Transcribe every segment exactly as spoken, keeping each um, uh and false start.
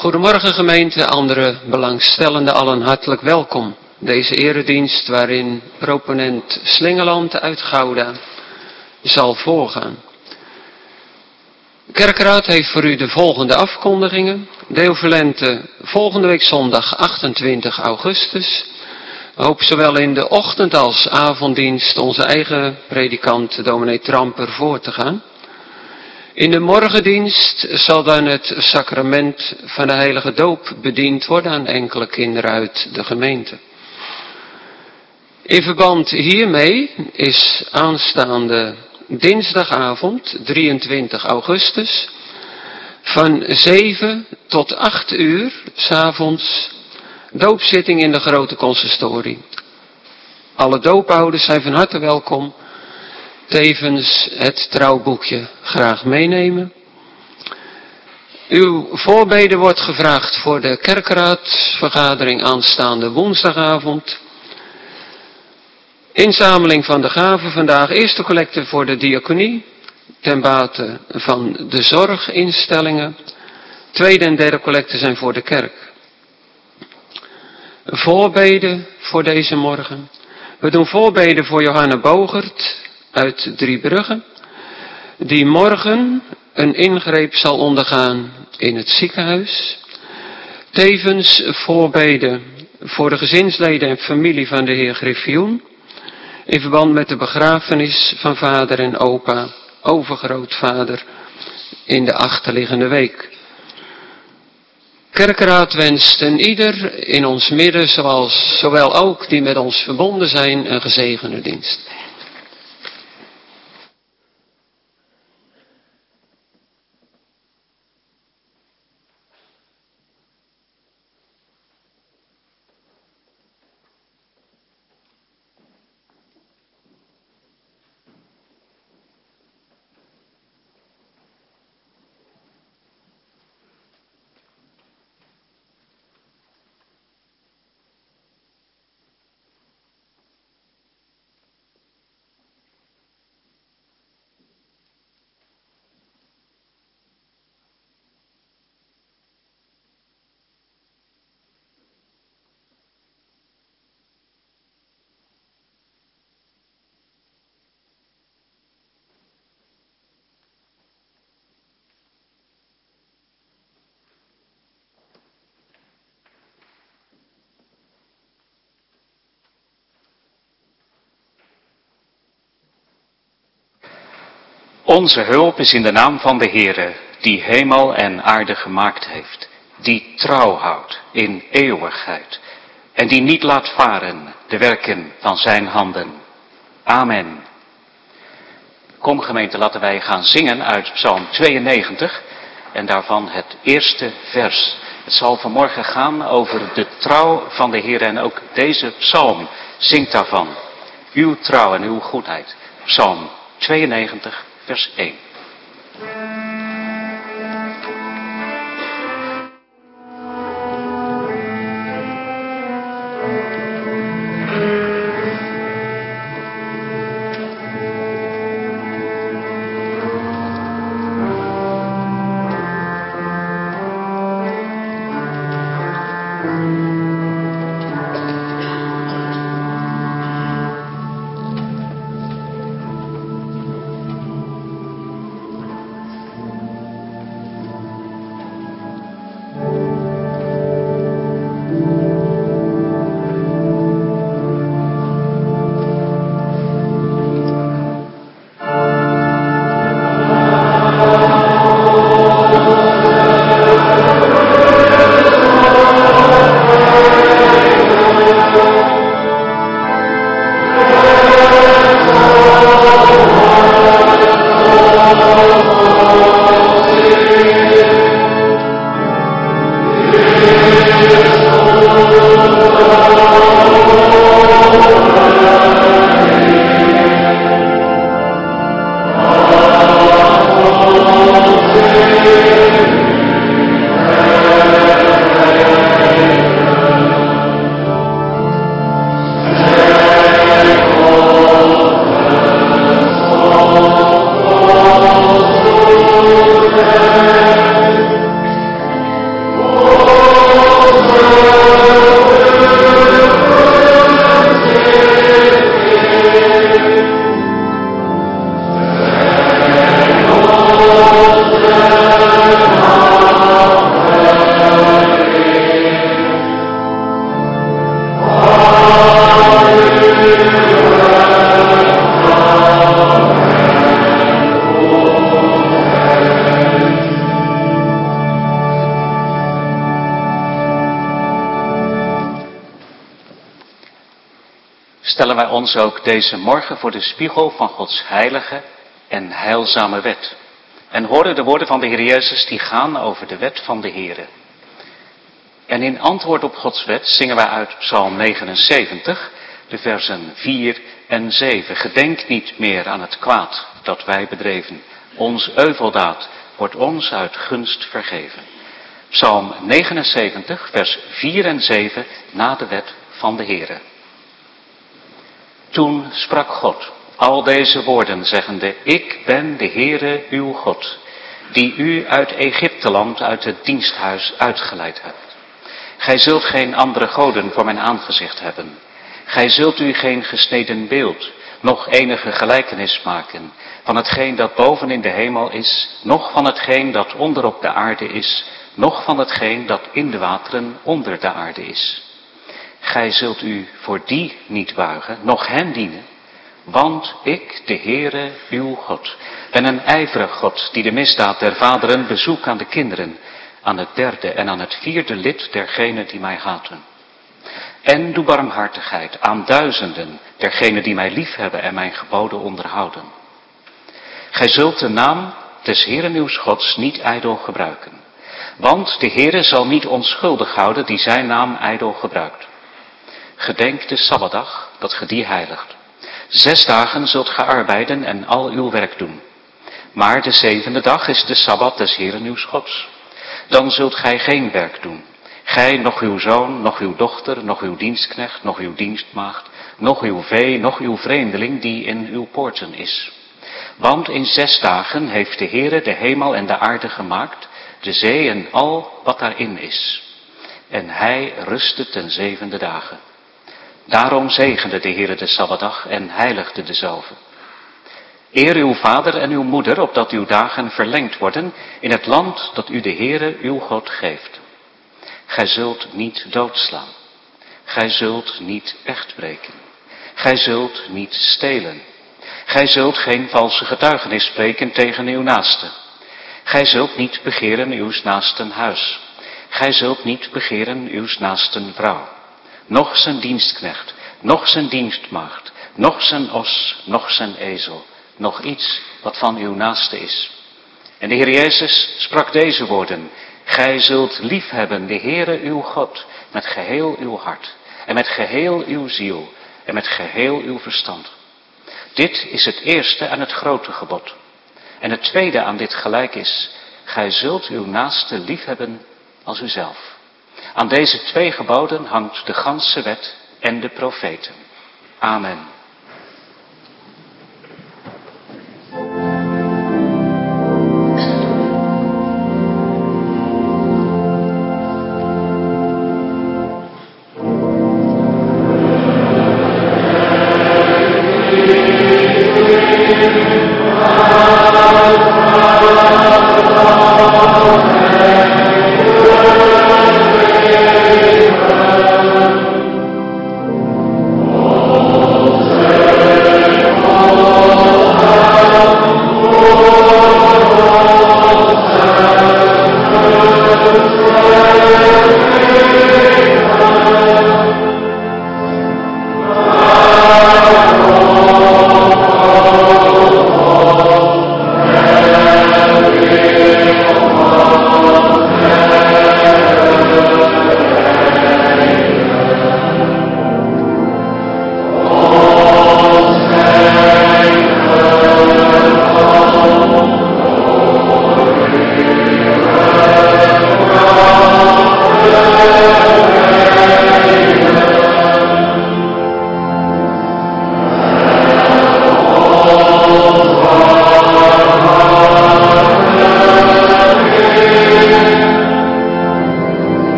Goedemorgen gemeente, andere belangstellenden, allen hartelijk welkom. Deze eredienst waarin proponent Slingeland uit Gouda zal voorgaan. De kerkraad heeft voor u de volgende afkondigingen. Deo volente volgende week zondag achtentwintig augustus. We hopen zowel in de ochtend als avonddienst onze eigen predikant dominee Tramper voor te gaan. In de morgendienst zal dan het sacrament van de heilige doop bediend worden aan enkele kinderen uit de gemeente. In verband hiermee is aanstaande dinsdagavond drieëntwintig augustus van zeven tot acht uur 's avonds doopzitting in de grote consistorie. Alle doopouders zijn van harte welkom. Tevens het trouwboekje graag meenemen. Uw voorbeden wordt gevraagd voor de kerkraadsvergadering aanstaande woensdagavond. Inzameling van de gaven vandaag. Eerste collecte voor de diaconie. Ten bate van de zorginstellingen. Tweede en derde collecte zijn voor de kerk. Voorbeden voor deze morgen. We doen voorbeden voor Johanna Bogert uit Driebrugge, die morgen een ingreep zal ondergaan in het ziekenhuis. Tevens voorbeden voor de gezinsleden en familie van de heer Griffioen, in verband met de begrafenis van vader en opa, overgrootvader, in de achterliggende week. Kerkraad wenst een ieder in ons midden, zoals zowel ook die met ons verbonden zijn, een gezegende dienst. Onze hulp is in de naam van de Heere, die hemel en aarde gemaakt heeft, die trouw houdt in eeuwigheid en die niet laat varen de werken van zijn handen. Amen. Kom gemeente, laten wij gaan zingen uit Psalm tweeënnegentig en daarvan het eerste vers. Het zal vanmorgen gaan over de trouw van de Heere en ook deze psalm zingt daarvan. Uw trouw en uw goedheid. Psalm tweeënnegentig. Vers één. stellen wij ons ook deze morgen voor de spiegel van Gods heilige en heilzame wet. En horen de woorden van de Heer Jezus die gaan over de wet van de Heere. En in antwoord op Gods wet zingen wij uit Psalm negenenzeventig, de versen vier en zeven. Gedenk niet meer aan het kwaad dat wij bedreven. Ons euveldaad wordt ons uit gunst vergeven. Psalm negenenzeventig, vers vier en zeven, na de wet van de Heere. Toen sprak God al deze woorden, zeggende: Ik ben de Heere uw God, die u uit Egypteland, uit het diensthuis uitgeleid hebt. Gij zult geen andere goden voor mijn aangezicht hebben. Gij zult u geen gesneden beeld, noch enige gelijkenis maken van hetgeen dat boven in de hemel is, noch van hetgeen dat onder op de aarde is, noch van hetgeen dat in de wateren onder de aarde is. Gij zult u voor die niet buigen, noch hen dienen, want ik, de Heere, uw God, ben een ijverig God, die de misdaad der vaderen bezoekt aan de kinderen, aan het derde en aan het vierde lid dergenen die mij haten. En doe barmhartigheid aan duizenden dergenen die mij liefhebben en mijn geboden onderhouden. Gij zult de naam des Heeren uws Gods niet ijdel gebruiken, want de Heere zal niet onschuldig houden die zijn naam ijdel gebruikt. Gedenk de Sabbatdag, dat ge die heiligt. Zes dagen zult ge arbeiden en al uw werk doen. Maar de zevende dag is de Sabbat des Heeren uws Gods. Dan zult gij geen werk doen. Gij, noch uw zoon, noch uw dochter, noch uw dienstknecht, noch uw dienstmaagd, noch uw vee, noch uw vreemdeling die in uw poorten is. Want in zes dagen heeft de Heere de hemel en de aarde gemaakt, de zee en al wat daarin is. En hij rustte ten zevende dagen. Daarom zegende de Heere de Sabbatdag en heiligde dezelve. Eer uw vader en uw moeder, opdat uw dagen verlengd worden in het land dat u de Heere uw God geeft. Gij zult niet doodslaan. Gij zult niet echtbreken. Gij zult niet stelen. Gij zult geen valse getuigenis spreken tegen uw naaste. Gij zult niet begeren uws naasten huis. Gij zult niet begeren uws naasten vrouw. Noch zijn dienstknecht, noch zijn dienstmaagd, noch zijn os, noch zijn ezel, nog iets wat van uw naaste is. En de Heer Jezus sprak deze woorden: Gij zult liefhebben de Heere uw God met geheel uw hart en met geheel uw ziel en met geheel uw verstand. Dit is het eerste en het grote gebod. En het tweede aan dit gelijk is: Gij zult uw naaste liefhebben als uzelf. Aan deze twee geboden hangt de ganse wet en de profeten. Amen.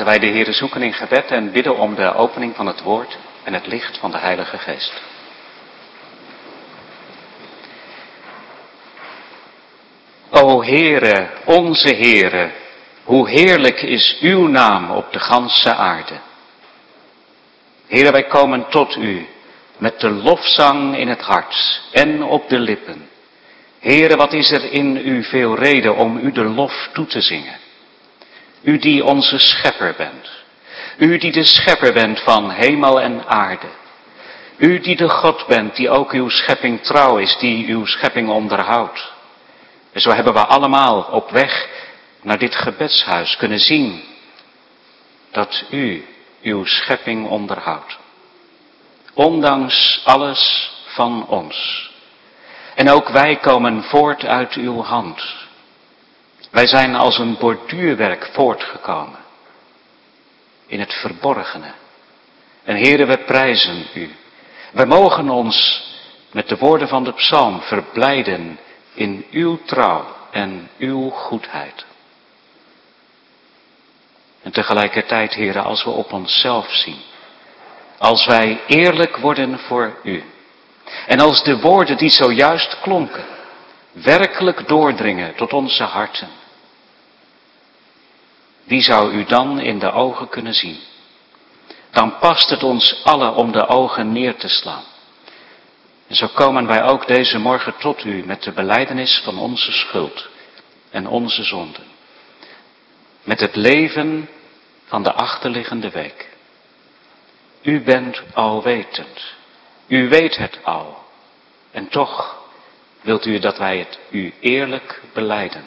wij de Heere zoeken in gebed en bidden om de opening van het woord en het licht van de Heilige Geest. O Heere, onze Heere, hoe heerlijk is uw naam op de ganse aarde. Heere, wij komen tot u met de lofzang in het hart en op de lippen. Heere, wat is er in u veel reden om u de lof toe te zingen. U die onze schepper bent. U die de schepper bent van hemel en aarde. U die de God bent die ook uw schepping trouw is, die uw schepping onderhoudt. En zo hebben we allemaal op weg naar dit gebedshuis kunnen zien dat u uw schepping onderhoudt. Ondanks alles van ons. En ook wij komen voort uit uw hand. Wij zijn als een borduurwerk voortgekomen. In het verborgene. En Heere, we prijzen u. We mogen ons met de woorden van de psalm verblijden in uw trouw en uw goedheid. En tegelijkertijd, Heere, als we op onszelf zien. Als wij eerlijk worden voor u. En als de woorden die zojuist klonken, werkelijk doordringen tot onze harten. Wie zou u dan in de ogen kunnen zien? Dan past het ons allen om de ogen neer te slaan. En zo komen wij ook deze morgen tot u met de belijdenis van onze schuld en onze zonden. Met het leven van de achterliggende week. U bent alwetend. U weet het al. En toch wilt u dat wij het u eerlijk belijden.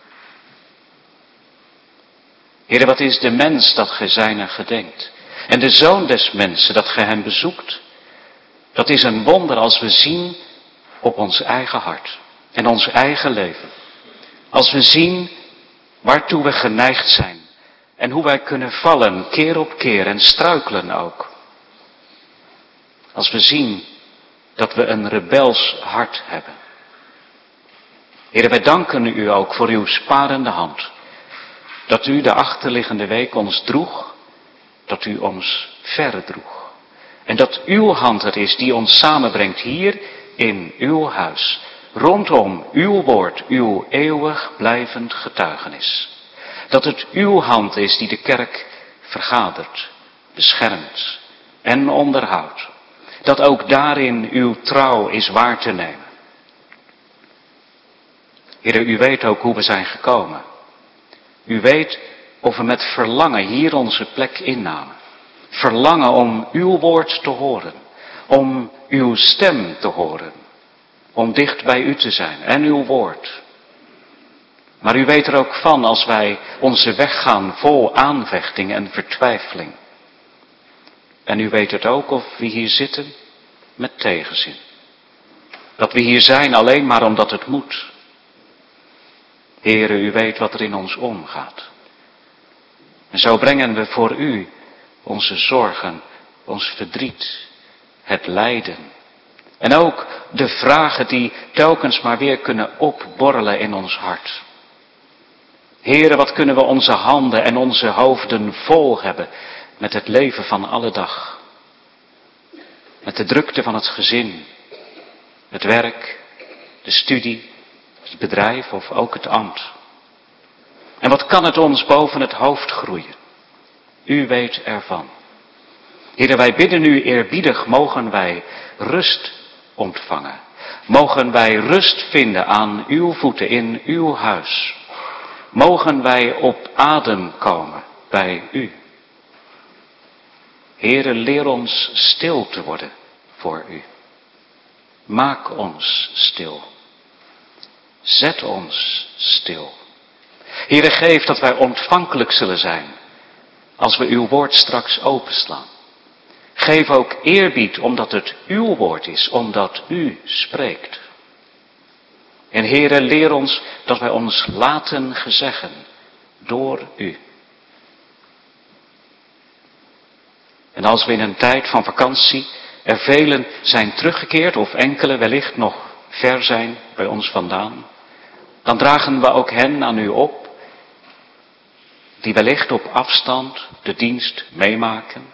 Heere, wat is de mens dat gij zijner gedenkt? En de zoon des mensen dat gij hem bezoekt? Dat is een wonder als we zien op ons eigen hart en ons eigen leven. Als we zien waartoe we geneigd zijn en hoe wij kunnen vallen keer op keer en struikelen ook. Als we zien dat we een rebels hart hebben. Heere, wij danken u ook voor uw sparende hand. Dat u de achterliggende week ons droeg, dat u ons verre droeg. En dat uw hand het is die ons samenbrengt hier in uw huis. Rondom uw woord, uw eeuwig blijvend getuigenis. Dat het uw hand is die de kerk vergadert, beschermt en onderhoudt. Dat ook daarin uw trouw is waar te nemen. Heere, u weet ook hoe we zijn gekomen. U weet of we met verlangen hier onze plek innamen. Verlangen om uw woord te horen. Om uw stem te horen. Om dicht bij u te zijn en uw woord. Maar u weet er ook van als wij onze weg gaan vol aanvechting en vertwijfeling. En u weet het ook of we hier zitten met tegenzin. Dat we hier zijn alleen maar omdat het moet. Heere, u weet wat er in ons omgaat. En zo brengen we voor u onze zorgen, ons verdriet, het lijden. En ook de vragen die telkens maar weer kunnen opborrelen in ons hart. Heere, wat kunnen we onze handen en onze hoofden vol hebben met het leven van alle dag. Met de drukte van het gezin, het werk, de studie, het bedrijf of ook het ambt. En wat kan het ons boven het hoofd groeien? U weet ervan. Heere, wij bidden u eerbiedig, mogen wij rust ontvangen. Mogen wij rust vinden aan uw voeten in uw huis. Mogen wij op adem komen bij u. Heere, leer ons stil te worden voor u. Maak ons stil. Zet ons stil. Heere, geef dat wij ontvankelijk zullen zijn als we uw woord straks openslaan. Geef ook eerbied omdat het uw woord is, omdat u spreekt. En Heere, leer ons dat wij ons laten gezeggen door u. En als we in een tijd van vakantie er velen zijn teruggekeerd of enkele wellicht nog ver zijn bij ons vandaan, dan dragen we ook hen aan u op die wellicht op afstand de dienst meemaken.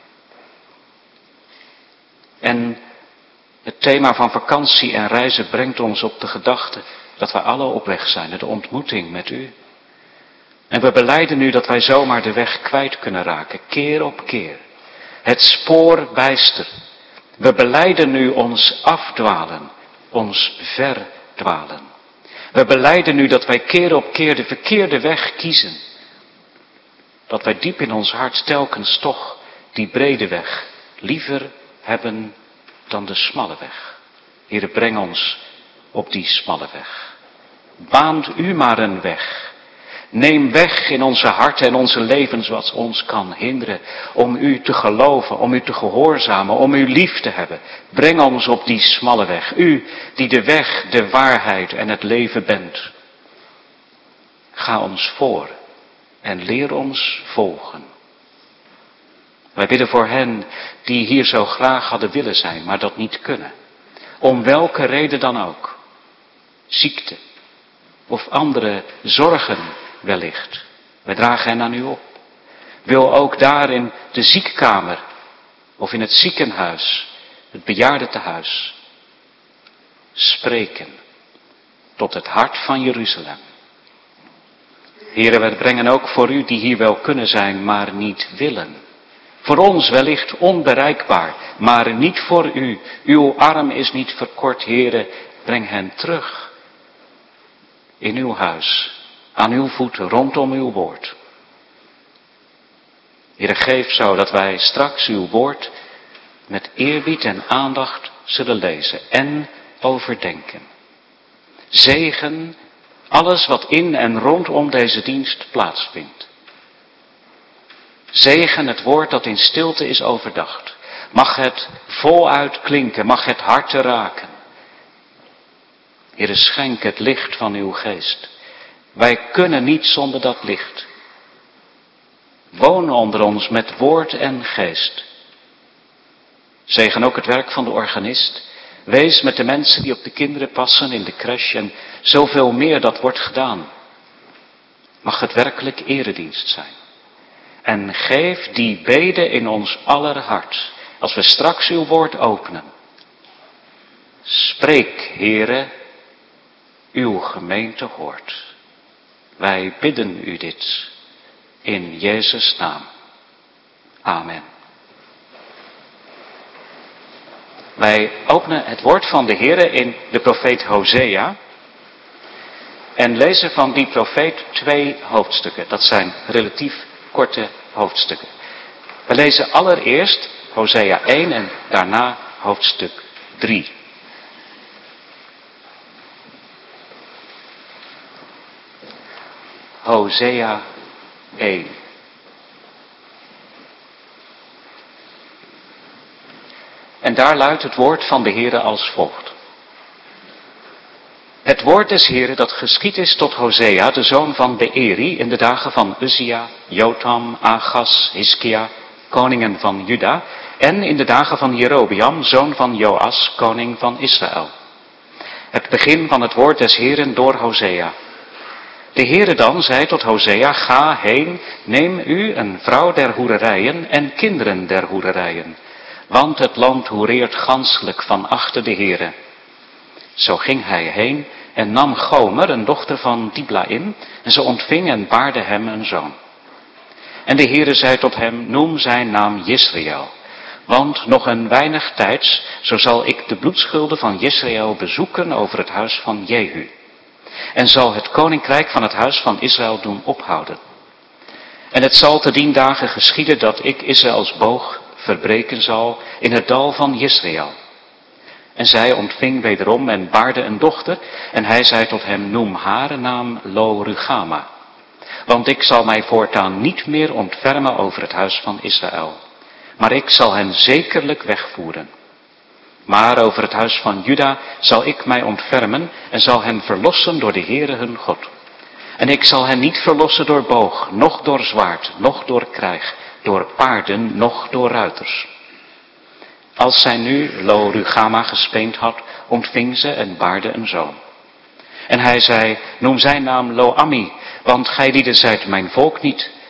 En het thema van vakantie en reizen brengt ons op de gedachte dat wij alle op weg zijn, de ontmoeting met u. En we belijden nu dat wij zomaar de weg kwijt kunnen raken, keer op keer. Het spoor bijster. We belijden nu ons afdwalen, ons verdwalen. We belijden nu dat wij keer op keer de verkeerde weg kiezen. Dat wij diep in ons hart telkens toch die brede weg liever hebben dan de smalle weg. Heere, breng ons op die smalle weg. Baant u maar een weg. Neem weg in onze harten en onze levens wat ons kan hinderen om u te geloven, om u te gehoorzamen, om u lief te hebben. Breng ons op die smalle weg. U die de weg, de waarheid en het leven bent. Ga ons voor en leer ons volgen. Wij bidden voor hen die hier zo graag hadden willen zijn, maar dat niet kunnen. Om welke reden dan ook. Ziekte of andere zorgen wellicht. Wij dragen hen aan u op. Wil ook daar in de ziekkamer of in het ziekenhuis, het bejaardentehuis, spreken tot het hart van Jeruzalem. Heren, wij brengen ook voor u die hier wel kunnen zijn, maar niet willen. Voor ons wellicht onbereikbaar, maar niet voor u. Uw arm is niet verkort, Heren, breng hen terug in uw huis, aan uw voeten, rondom uw woord. Heere, geef zo dat wij straks uw woord met eerbied en aandacht zullen lezen en overdenken. Zegen alles wat in en rondom deze dienst plaatsvindt. Zegen het woord dat in stilte is overdacht. Mag het voluit klinken, mag het harten raken. Heere, schenk het licht van uw geest. Wij kunnen niet zonder dat licht. Woon onder ons met woord en geest. Zegen ook het werk van de organist. Wees met de mensen die op de kinderen passen in de crash en zoveel meer dat wordt gedaan. Mag het werkelijk eredienst zijn. En geef die bede in ons aller hart, als we straks uw woord openen. Spreek, Heere, uw gemeente hoort. Wij bidden u dit in Jezus' naam. Amen. Wij openen het woord van de Heere in de profeet Hosea en lezen van die profeet twee hoofdstukken. Dat zijn relatief korte hoofdstukken. We lezen allereerst Hosea één en daarna hoofdstuk drie. Hosea één. En daar luidt het woord van de Heere als volgt. Het woord des Heere dat geschied is tot Hosea, de zoon van Beeri, in de dagen van Uzia, Jotam, Achas, Hiskia, koningen van Juda, en in de dagen van Jerobeam, zoon van Joas, koning van Israël. Het begin van het woord des Heeren door Hosea. De Heere dan zei tot Hosea, ga heen, neem u een vrouw der hoererijen en kinderen der hoererijen, want het land hoereert ganselijk van achter de Heere. Zo ging hij heen en nam Gomer, een dochter van Dibla, in, en ze ontving en baarde hem een zoon. En de Heere zei tot hem, noem zijn naam Jezreel, want nog een weinig tijds, zo zal ik de bloedschulden van Jezreel bezoeken over het huis van Jehu. En zal het koninkrijk van het huis van Israël doen ophouden. En het zal te dien dagen geschieden dat ik Israëls boog verbreken zal in het dal van Jezreel. En zij ontving wederom en baarde een dochter, en hij zei tot hem, noem haar naam Lo-Rugama. Want ik zal mij voortaan niet meer ontfermen over het huis van Israël, maar ik zal hen zekerlijk wegvoeren. Maar over het huis van Juda zal ik mij ontfermen en zal hen verlossen door de Heere hun God. En ik zal hen niet verlossen door boog, noch door zwaard, noch door krijg, door paarden, noch door ruiters. Als zij nu Lo-Rugama gespeend had, ontving ze en baarde een zoon. En hij zei, noem zijn naam Lo-Ammi, want gij lieden zijt mijn volk niet,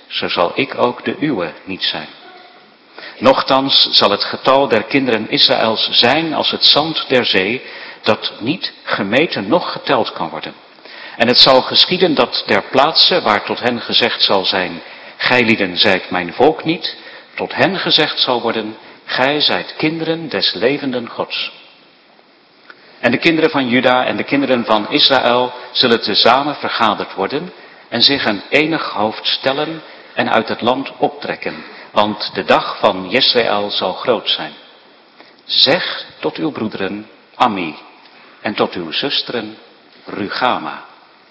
zo zal ik ook de uwe niet zijn. Nochtans zal het getal der kinderen Israëls zijn als het zand der zee, dat niet gemeten noch geteld kan worden. En het zal geschieden dat der plaatse waar tot hen gezegd zal zijn, gijlieden zijt mijn volk niet, tot hen gezegd zal worden, gij zijt kinderen des levenden Gods. En de kinderen van Juda en de kinderen van Israël zullen tezamen vergaderd worden en zich een enig hoofd stellen en uit het land optrekken, want de dag van Jesraël zal groot zijn. Zeg tot uw broederen Ammi en tot uw zusteren Rugama.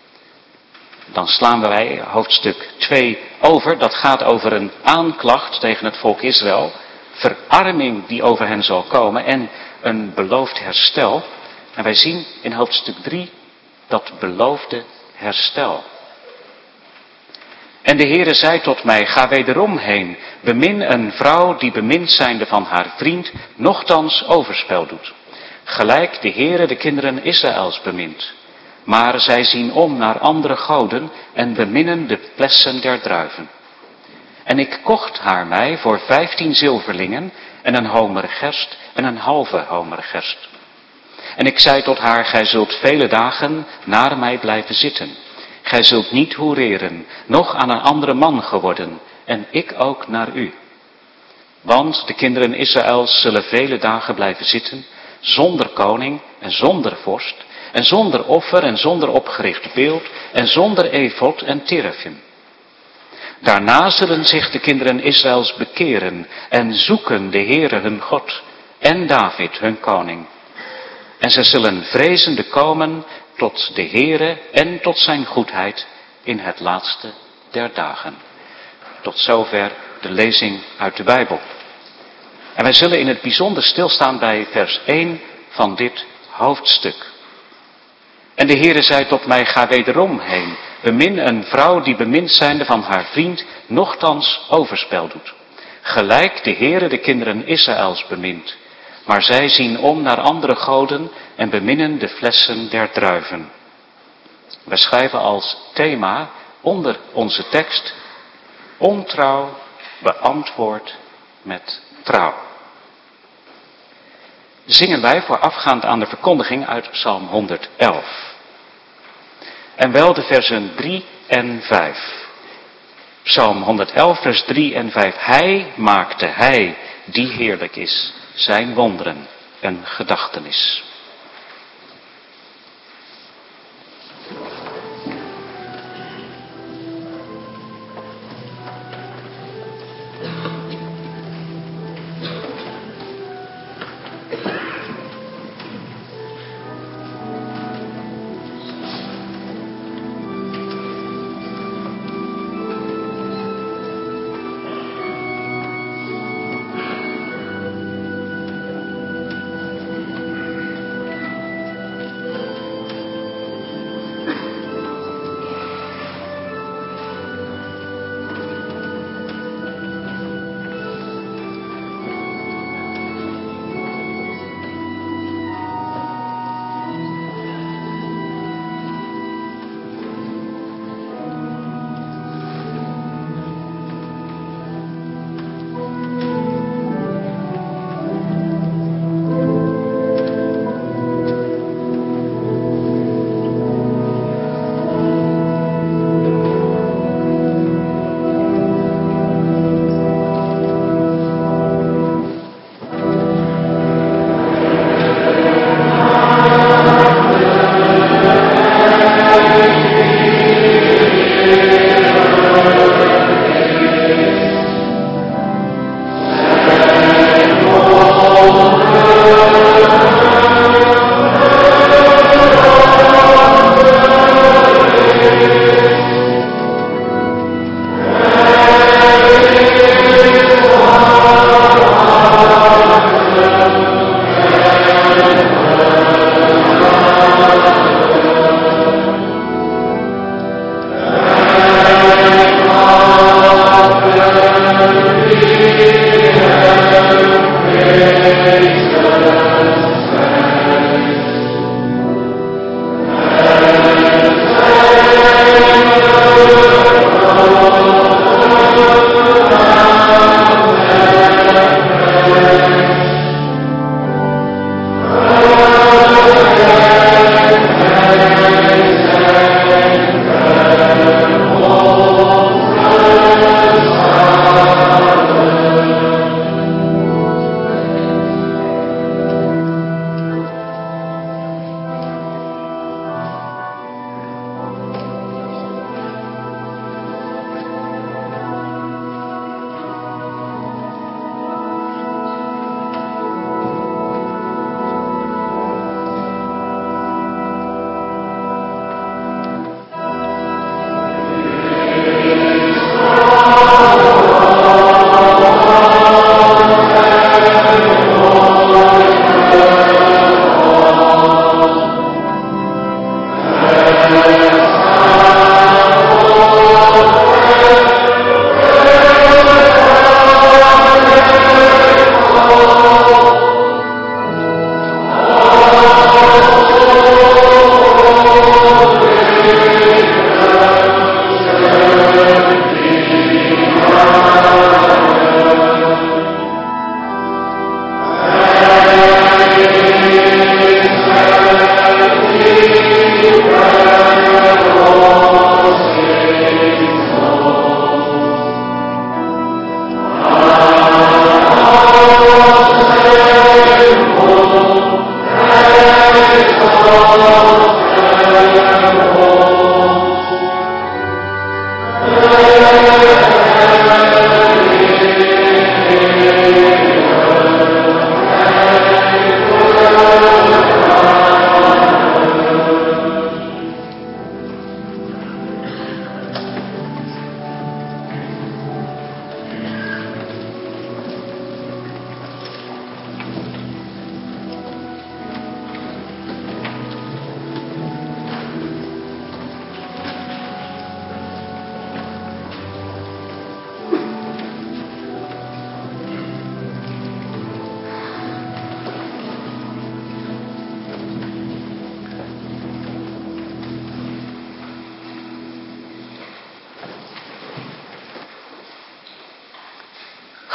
Dan slaan wij hoofdstuk twee over. Dat gaat over een aanklacht tegen het volk Israël. Verarming die over hen zal komen en een beloofd herstel. En wij zien in hoofdstuk drie dat beloofde herstel. En de Heere zei tot mij, ga wederom heen, bemin een vrouw die bemind zijnde van haar vriend, nochtans overspel doet. Gelijk de Heere de kinderen Israëls bemint. Maar zij zien om naar andere goden en beminnen de plessen der druiven. En ik kocht haar mij voor vijftien zilverlingen en een homer gerst en een halve homer gerst. En ik zei tot haar, gij zult vele dagen naar mij blijven zitten. Gij zult niet hoereren, noch aan een andere man geworden, en ik ook naar u. Want de kinderen Israëls zullen vele dagen blijven zitten, zonder koning en zonder vorst, en zonder offer en zonder opgericht beeld, en zonder efod en terafim. Daarna zullen zich de kinderen Israëls bekeren en zoeken de Heere hun God en David hun koning. En zij zullen vrezende komen tot de Heere en tot zijn goedheid in het laatste der dagen. Tot zover de lezing uit de Bijbel. En wij zullen in het bijzonder stilstaan bij vers één van dit hoofdstuk. En de Heere zei tot mij, ga wederom heen, bemin een vrouw die bemind zijnde van haar vriend, nochtans overspel doet. Gelijk de Heere de kinderen Israëls bemint. Maar zij zien om naar andere goden en beminnen de flessen der druiven. We schrijven als thema onder onze tekst, ontrouw beantwoord met trouw. Zingen wij voorafgaand aan de verkondiging uit Psalm honderd-elf. En wel de versen drie en vijf. Psalm honderd-elf, vers drie en vijf. Hij maakte, hij die heerlijk is, zijn wonderen een gedachtenis.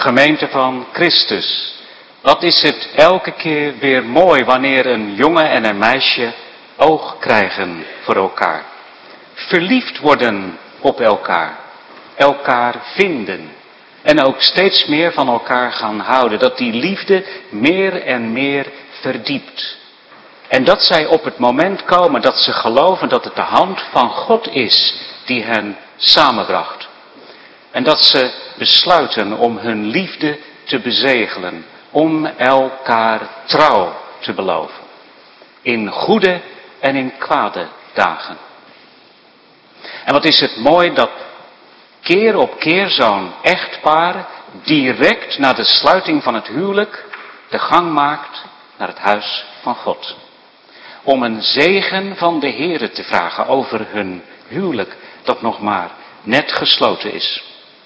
Gemeente van Christus, wat is het elke keer weer mooi wanneer een jongen en een meisje oog krijgen voor elkaar. Verliefd worden op elkaar, elkaar vinden en ook steeds meer van elkaar gaan houden. Dat die liefde meer en meer verdiept. En dat zij op het moment komen dat ze geloven dat het de hand van God is die hen samenbracht. En dat ze besluiten om hun liefde te bezegelen, om elkaar trouw te beloven. In goede en in kwade dagen. En wat is het mooi dat keer op keer zo'n echtpaar direct na de sluiting van het huwelijk de gang maakt naar het huis van God. Om een zegen van de Heere te vragen over hun huwelijk dat nog maar net gesloten is.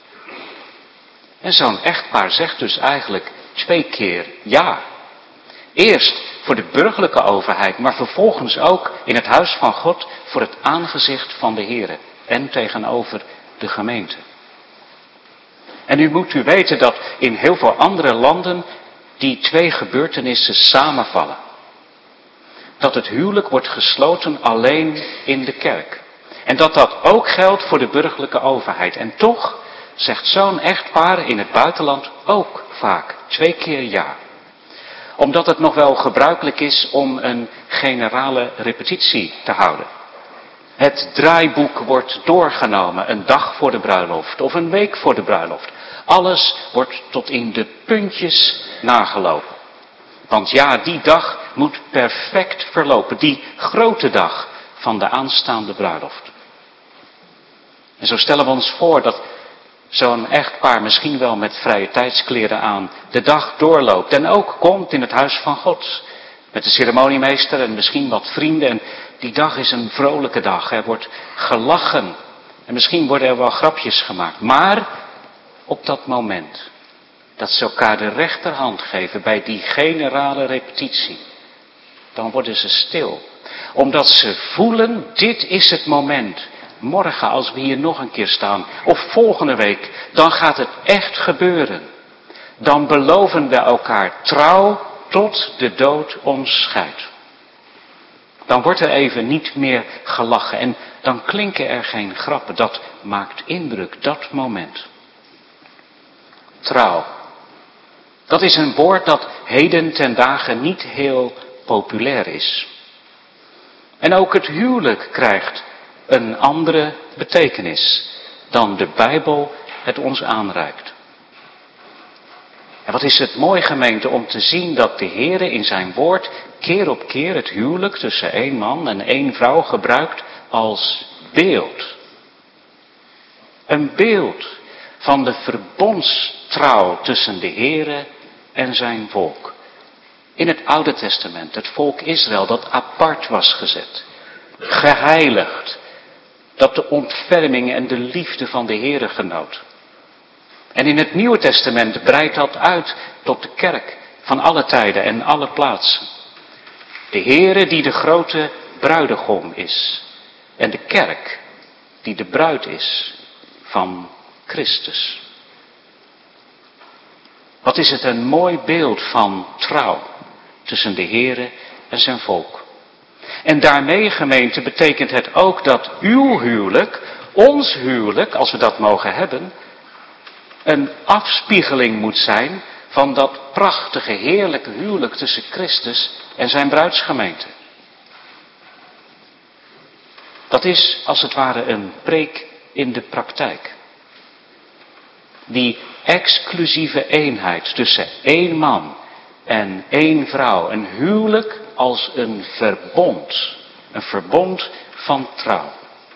En zo'n echtpaar zegt dus eigenlijk twee keer ja. Eerst voor de burgerlijke overheid, maar vervolgens ook in het huis van God voor het aangezicht van de Heere en tegenover de gemeente. En nu moet u weten dat in heel veel andere landen die twee gebeurtenissen samenvallen. Dat het huwelijk wordt gesloten alleen in de kerk. En dat dat ook geldt voor de burgerlijke overheid. En toch zegt zo'n echtpaar in het buitenland ook vaak twee keer ja. Omdat het nog wel gebruikelijk is om een generale repetitie te houden. Het draaiboek wordt doorgenomen een dag voor de bruiloft of een week voor de bruiloft. Alles wordt tot in de puntjes nagelopen. Want ja, die dag moet perfect verlopen. Die grote dag van de aanstaande bruiloft. En zo stellen we ons voor dat zo'n echtpaar misschien wel met vrije tijdskleren aan de dag doorloopt. En ook komt in het huis van God. Met de ceremoniemeester en misschien wat vrienden. En die dag is een vrolijke dag. Er wordt gelachen. En misschien worden er wel grapjes gemaakt. Maar op dat moment dat ze elkaar de rechterhand geven bij die generale repetitie. Dan worden ze stil. Omdat ze voelen, dit is het moment. Morgen als we hier nog een keer staan. Of volgende week. Dan gaat het echt gebeuren. Dan beloven we elkaar trouw tot de dood ons scheidt. Dan wordt er even niet meer gelachen. En dan klinken er geen grappen. Dat maakt indruk, dat moment. Trouw. Dat is een woord dat heden ten dagen niet heel populair is. En ook het huwelijk krijgt een andere betekenis dan de Bijbel het ons aanreikt. En wat is het mooi, gemeente, om te zien dat de Heere in zijn woord keer op keer het huwelijk tussen één man en één vrouw gebruikt als beeld. Een beeld van de verbondstrouw tussen de Heere en zijn volk. In het Oude Testament, het volk Israël dat apart was gezet. Geheiligd. Dat de ontferming en de liefde van de Heere genoot. En in het Nieuwe Testament breidt dat uit tot de kerk van alle tijden en alle plaatsen. De Heere die de grote bruidegom is. En de kerk die de bruid is van Christus. Wat is het een mooi beeld van trouw tussen de Heere en zijn volk. En daarmee, gemeente, betekent het ook dat uw huwelijk, ons huwelijk, als we dat mogen hebben, een afspiegeling moet zijn van dat prachtige, heerlijke huwelijk tussen Christus en zijn bruidsgemeente. Dat is als het ware een preek in de praktijk. Die exclusieve eenheid tussen één man en één vrouw. Een huwelijk als een verbond. Een verbond van trouw.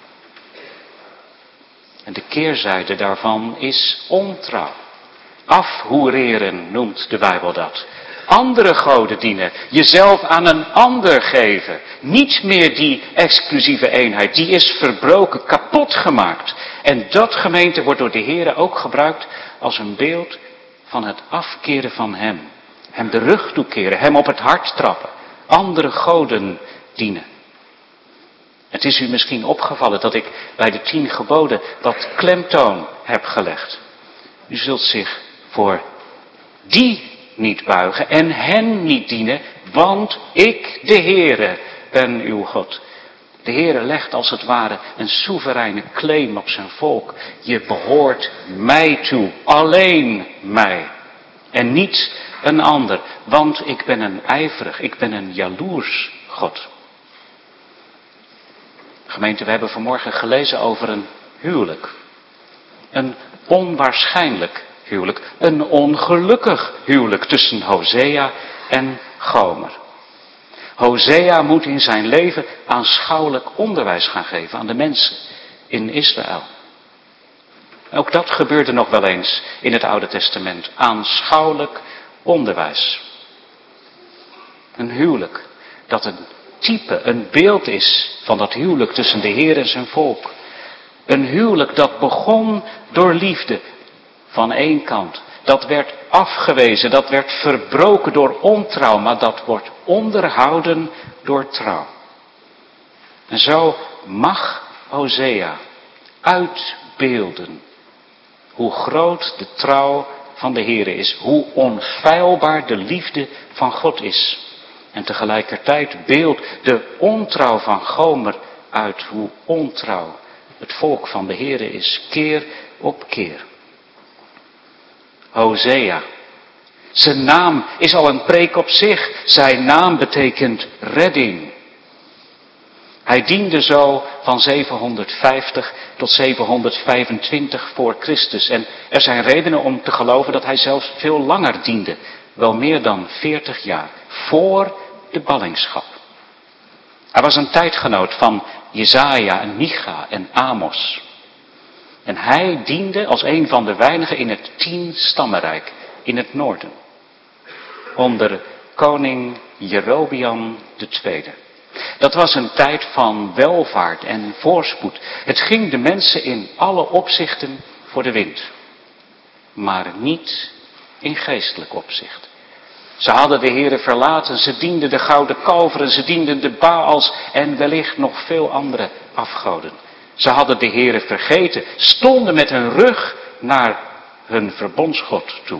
En de keerzijde daarvan is ontrouw. Afhoereren noemt de Bijbel dat. Andere goden dienen. Jezelf aan een ander geven. Niet meer die exclusieve eenheid. Die is verbroken, kapot gemaakt. En dat, gemeente, wordt door de Heere ook gebruikt als een beeld van het afkeren van hem. Hem de rug toekeren. Hem op het hart trappen. Andere goden dienen. Het is u misschien opgevallen dat ik bij de tien geboden wat klemtoon heb gelegd. U zult zich voor die niet buigen en hen niet dienen, want ik, de Heere, ben uw God. De Heere legt als het ware een soevereine claim op zijn volk. Je behoort mij toe, alleen mij. En niet een ander, want ik ben een ijverig, ik ben een jaloers God. Gemeente, we hebben vanmorgen gelezen over een huwelijk. Een onwaarschijnlijk huwelijk, een ongelukkig huwelijk tussen Hosea en Gomer. Hosea moet in zijn leven aanschouwelijk onderwijs gaan geven aan de mensen in Israël. Ook dat gebeurde nog wel eens in het Oude Testament. Aanschouwelijk onderwijs. Een huwelijk dat een type, een beeld is van dat huwelijk tussen de Heer en zijn volk. Een huwelijk dat begon door liefde van één kant. Dat werd afgewezen, dat werd verbroken door ontrouw, maar dat wordt onderhouden door trouw. En zo mag Hosea uitbeelden hoe groot de trouw van de Heere is, hoe onfeilbaar de liefde van God is. En tegelijkertijd beeldt de ontrouw van Gomer uit hoe ontrouw het volk van de Heere is, keer op keer. Hosea. Zijn naam is al een preek op zich. Zijn naam betekent redding. Hij diende zo van zevenhonderdvijftig tot zevenhonderdvijfentwintig voor Christus. En er zijn redenen om te geloven dat hij zelfs veel langer diende. Wel meer dan veertig jaar. Voor de ballingschap. Hij was een tijdgenoot van Jesaja en Micha en Amos. En hij diende als een van de weinigen in het tien stammenrijk in het noorden. Onder koning Jerobeam de Tweede. Dat was een tijd van welvaart en voorspoed. Het ging de mensen in alle opzichten voor de wind. Maar niet in geestelijk opzicht. Ze hadden de Heere verlaten, ze dienden de gouden kalveren, ze dienden de Baals en wellicht nog veel andere afgoden. Ze hadden de Heere vergeten, stonden met hun rug naar hun verbondsgod toe.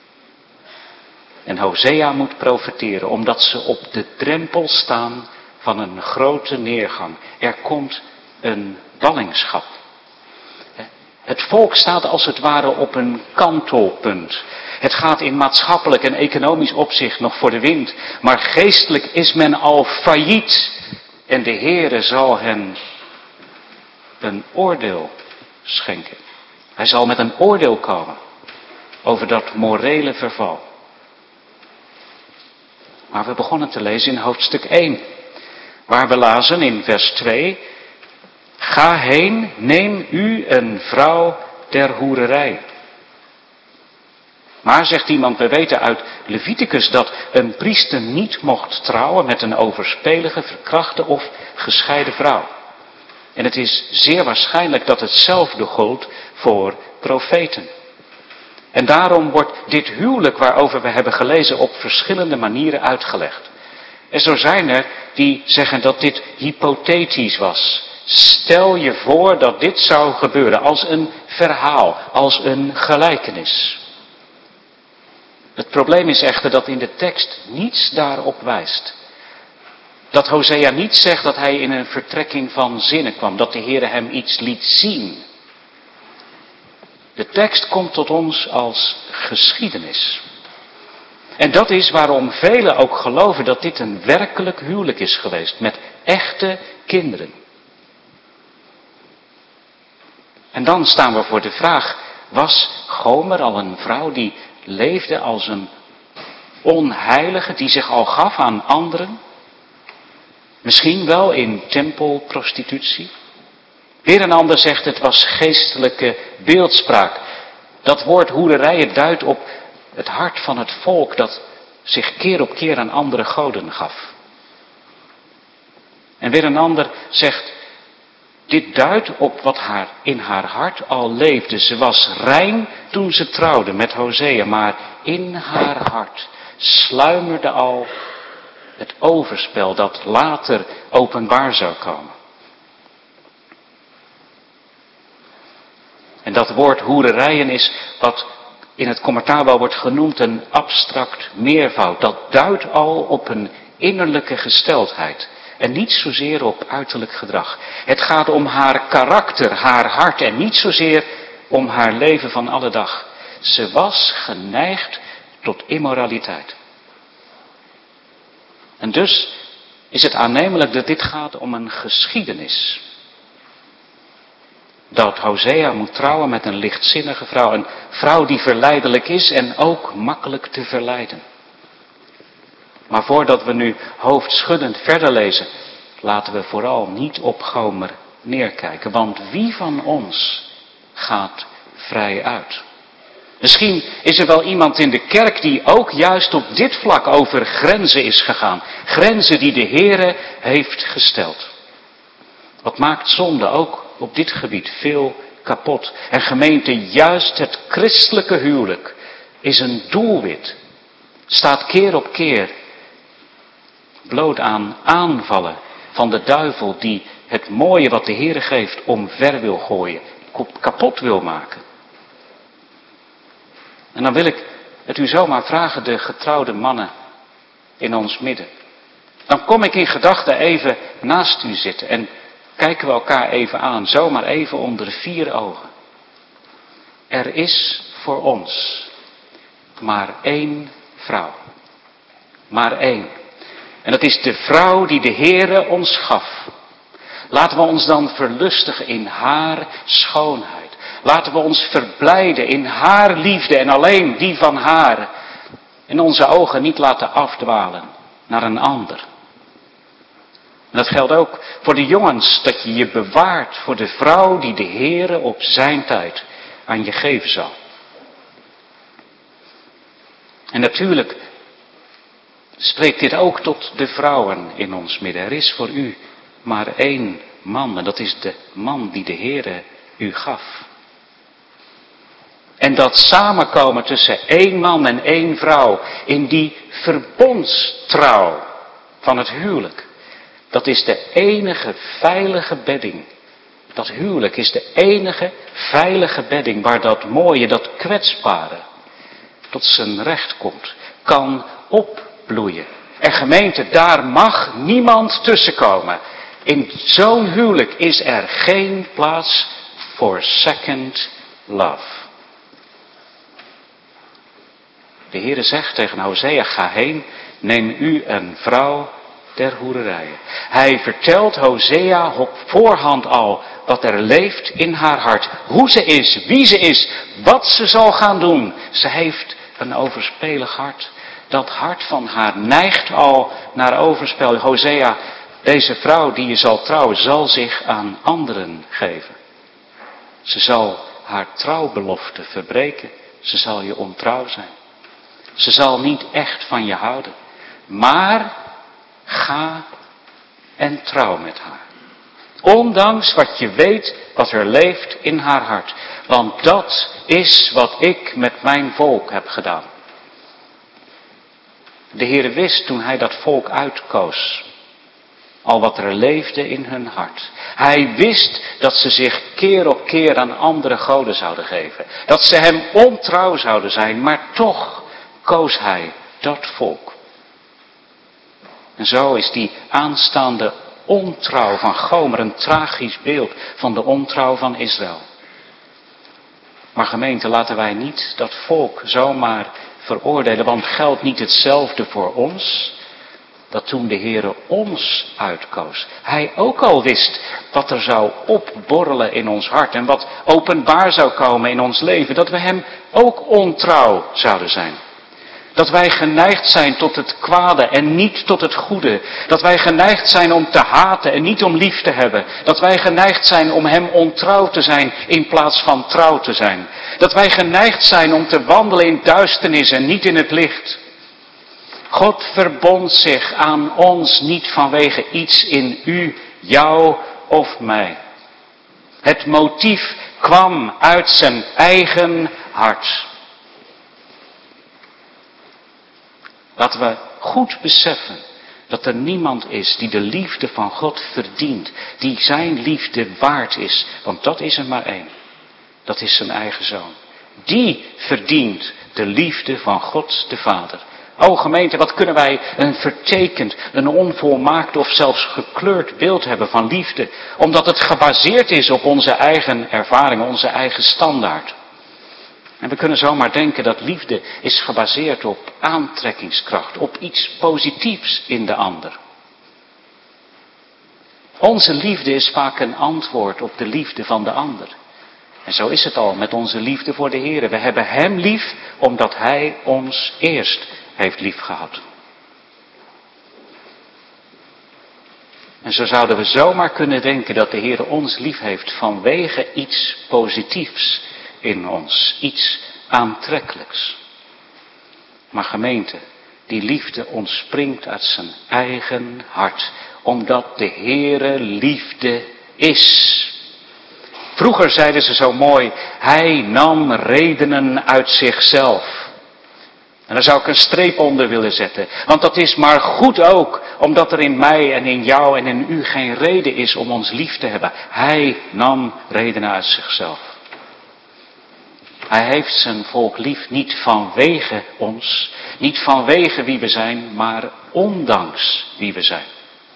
En Hosea moet profeteren, omdat ze op de drempel staan van een grote neergang. Er komt een ballingschap. Het volk staat als het ware op een kantelpunt. Het gaat in maatschappelijk en economisch opzicht nog voor de wind. Maar geestelijk is men al failliet. En de Heere zal hen een oordeel schenken. Hij zal met een oordeel komen over dat morele verval. Maar we begonnen te lezen in hoofdstuk één. Waar we lazen in vers twee. Ga heen, neem u een vrouw der hoererij. Maar, zegt iemand, we weten uit Leviticus dat een priester niet mocht trouwen met een overspelige, verkrachte of gescheiden vrouw. En het is zeer waarschijnlijk dat hetzelfde gold voor profeten. En daarom wordt dit huwelijk waarover we hebben gelezen op verschillende manieren uitgelegd. En zo zijn er die zeggen dat dit hypothetisch was. Stel je voor dat dit zou gebeuren als een verhaal, als een gelijkenis. Het probleem is echter dat in de tekst niets daarop wijst. Dat Hosea niet zegt dat hij in een vertrekking van zinnen kwam, dat de Heere hem iets liet zien. De tekst komt tot ons als geschiedenis. En dat is waarom velen ook geloven dat dit een werkelijk huwelijk is geweest, met echte kinderen. En dan staan we voor de vraag, was Gomer al een vrouw die leefde als een onheilige, die zich al gaf aan anderen? Misschien wel in tempelprostitutie? Weer een ander zegt het was geestelijke beeldspraak. Dat woord hoererij duidt op het hart van het volk dat zich keer op keer aan andere goden gaf. En weer een ander zegt, dit duidt op wat haar in haar hart al leefde. Ze was rein toen ze trouwde met Hosea, maar in haar hart sluimerde al het overspel dat later openbaar zou komen. En dat woord hoererijen is wat in het commentaar wel wordt genoemd een abstract meervoud. Dat duidt al op een innerlijke gesteldheid en niet zozeer op uiterlijk gedrag. Het gaat om haar karakter, haar hart en niet zozeer om haar leven van alle dag. Ze was geneigd tot immoraliteit. En dus is het aannemelijk dat dit gaat om een geschiedenis. Dat Hosea moet trouwen met een lichtzinnige vrouw. Een vrouw die verleidelijk is en ook makkelijk te verleiden. Maar voordat we nu hoofdschuddend verder lezen, laten we vooral niet op Gomer neerkijken. Want wie van ons gaat vrij uit? Misschien is er wel iemand in de kerk die ook juist op dit vlak over grenzen is gegaan. Grenzen die de Heere heeft gesteld. Wat maakt zonde ook op dit gebied veel kapot. En gemeente, juist het christelijke huwelijk is een doelwit. Staat keer op keer bloot aan aanvallen van de duivel die het mooie wat de Heere geeft omver wil gooien. Kapot wil maken. En dan wil ik het u zomaar vragen, de getrouwde mannen in ons midden. Dan kom ik in gedachten even naast u zitten en kijken we elkaar even aan, zomaar even onder vier ogen. Er is voor ons maar één vrouw. Maar één. En dat is de vrouw die de Heere ons gaf. Laten we ons dan verlustigen in haar schoonheid. Laten we ons verblijden in haar liefde en alleen die van haar. En onze ogen niet laten afdwalen naar een ander. En dat geldt ook voor de jongens, dat je je bewaart voor de vrouw die de Heere op zijn tijd aan je geven zal. En natuurlijk spreekt dit ook tot de vrouwen in ons midden. Er is voor u maar één man en dat is de man die de Heere u gaf. En dat samenkomen tussen één man en één vrouw in die verbondstrouw van het huwelijk. Dat is de enige veilige bedding. Dat huwelijk is de enige veilige bedding waar dat mooie, dat kwetsbare tot zijn recht komt. Kan opbloeien. En gemeente, daar mag niemand tussenkomen. In zo'n huwelijk is er geen plaats voor second love. De Heere zegt tegen Hosea, ga heen, neem u een vrouw der hoererijen. Hij vertelt Hosea op voorhand al wat er leeft in haar hart. Hoe ze is, wie ze is, wat ze zal gaan doen. Ze heeft een overspelig hart. Dat hart van haar neigt al naar overspel. Hosea, deze vrouw die je zal trouwen, zal zich aan anderen geven. Ze zal haar trouwbelofte verbreken. Ze zal je ontrouw zijn. Ze zal niet echt van je houden. Maar ga en trouw met haar. Ondanks wat je weet wat er leeft in haar hart. Want dat is wat ik met mijn volk heb gedaan. De Heere wist toen hij dat volk uitkoos al wat er leefde in hun hart. Hij wist dat ze zich keer op keer aan andere goden zouden geven. Dat ze hem ontrouw zouden zijn, maar toch koos hij dat volk. En zo is die aanstaande ontrouw van Gomer een tragisch beeld van de ontrouw van Israël. Maar gemeente, laten wij niet dat volk zomaar veroordelen, want geldt niet hetzelfde voor ons? Dat toen de Heere ons uitkoos, hij ook al wist wat er zou opborrelen in ons hart en wat openbaar zou komen in ons leven, dat we hem ook ontrouw zouden zijn. Dat wij geneigd zijn tot het kwade en niet tot het goede. Dat wij geneigd zijn om te haten en niet om lief te hebben. Dat wij geneigd zijn om hem ontrouw te zijn in plaats van trouw te zijn. Dat wij geneigd zijn om te wandelen in duisternis en niet in het licht. God verbond zich aan ons niet vanwege iets in u, jou of mij. Het motief kwam uit zijn eigen hart. Laten we goed beseffen dat er niemand is die de liefde van God verdient, die zijn liefde waard is, want dat is er maar één. Dat is zijn eigen zoon. Die verdient de liefde van God de Vader. O gemeente, wat kunnen wij een vertekend, een onvolmaakt of zelfs gekleurd beeld hebben van liefde. Omdat het gebaseerd is op onze eigen ervaring, onze eigen standaard. En we kunnen zomaar denken dat liefde is gebaseerd op aantrekkingskracht, op iets positiefs in de ander. Onze liefde is vaak een antwoord op de liefde van de ander. En zo is het al met onze liefde voor de Heer. We hebben Hem lief omdat Hij ons eerst heeft liefgehad. En zo zouden we zomaar kunnen denken dat de Heer ons lief heeft vanwege iets positiefs in ons, iets aantrekkelijks. Maar gemeente, die liefde ontspringt uit zijn eigen hart, omdat de Heere liefde is. Vroeger zeiden ze zo mooi, Hij nam redenen uit zichzelf. En daar zou ik een streep onder willen zetten. Want dat is maar goed ook, omdat er in mij en in jou en in u geen reden is om ons lief te hebben. Hij nam redenen uit zichzelf. Hij heeft zijn volk lief niet vanwege ons, niet vanwege wie we zijn, maar ondanks wie we zijn.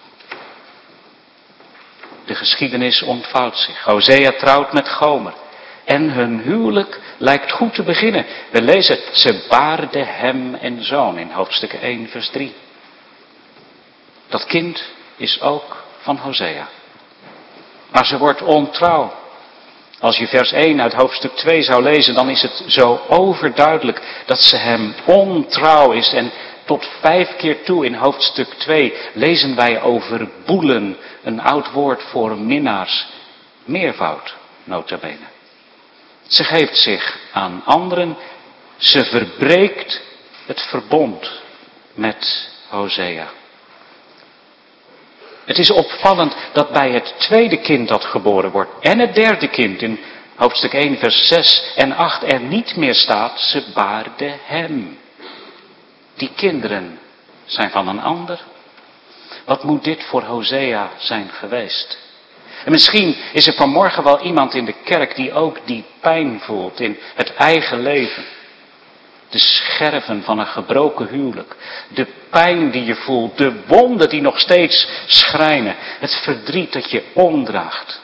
De geschiedenis ontvouwt zich. Hosea trouwt met Gomer. En hun huwelijk lijkt goed te beginnen. We lezen, ze baarde hem een zoon in hoofdstuk één vers drie. Dat kind is ook van Hosea. Maar ze wordt ontrouw. Als je vers één uit hoofdstuk twee zou lezen, dan is het zo overduidelijk dat ze hem ontrouw is. En tot vijf keer toe in hoofdstuk twee lezen wij over boelen, een oud woord voor minnaars, meervoud, nota bene. Ze geeft zich aan anderen, ze verbreekt het verbond met Hosea. Het is opvallend dat bij het tweede kind dat geboren wordt en het derde kind in hoofdstuk één vers zes en acht er niet meer staat, ze baarde hem. Die kinderen zijn van een ander. Wat moet dit voor Hosea zijn geweest? En misschien is er vanmorgen wel iemand in de kerk die ook die pijn voelt in het eigen leven. De scherven van een gebroken huwelijk. De pijn die je voelt. De wonden die nog steeds schrijnen. Het verdriet dat je omdraagt.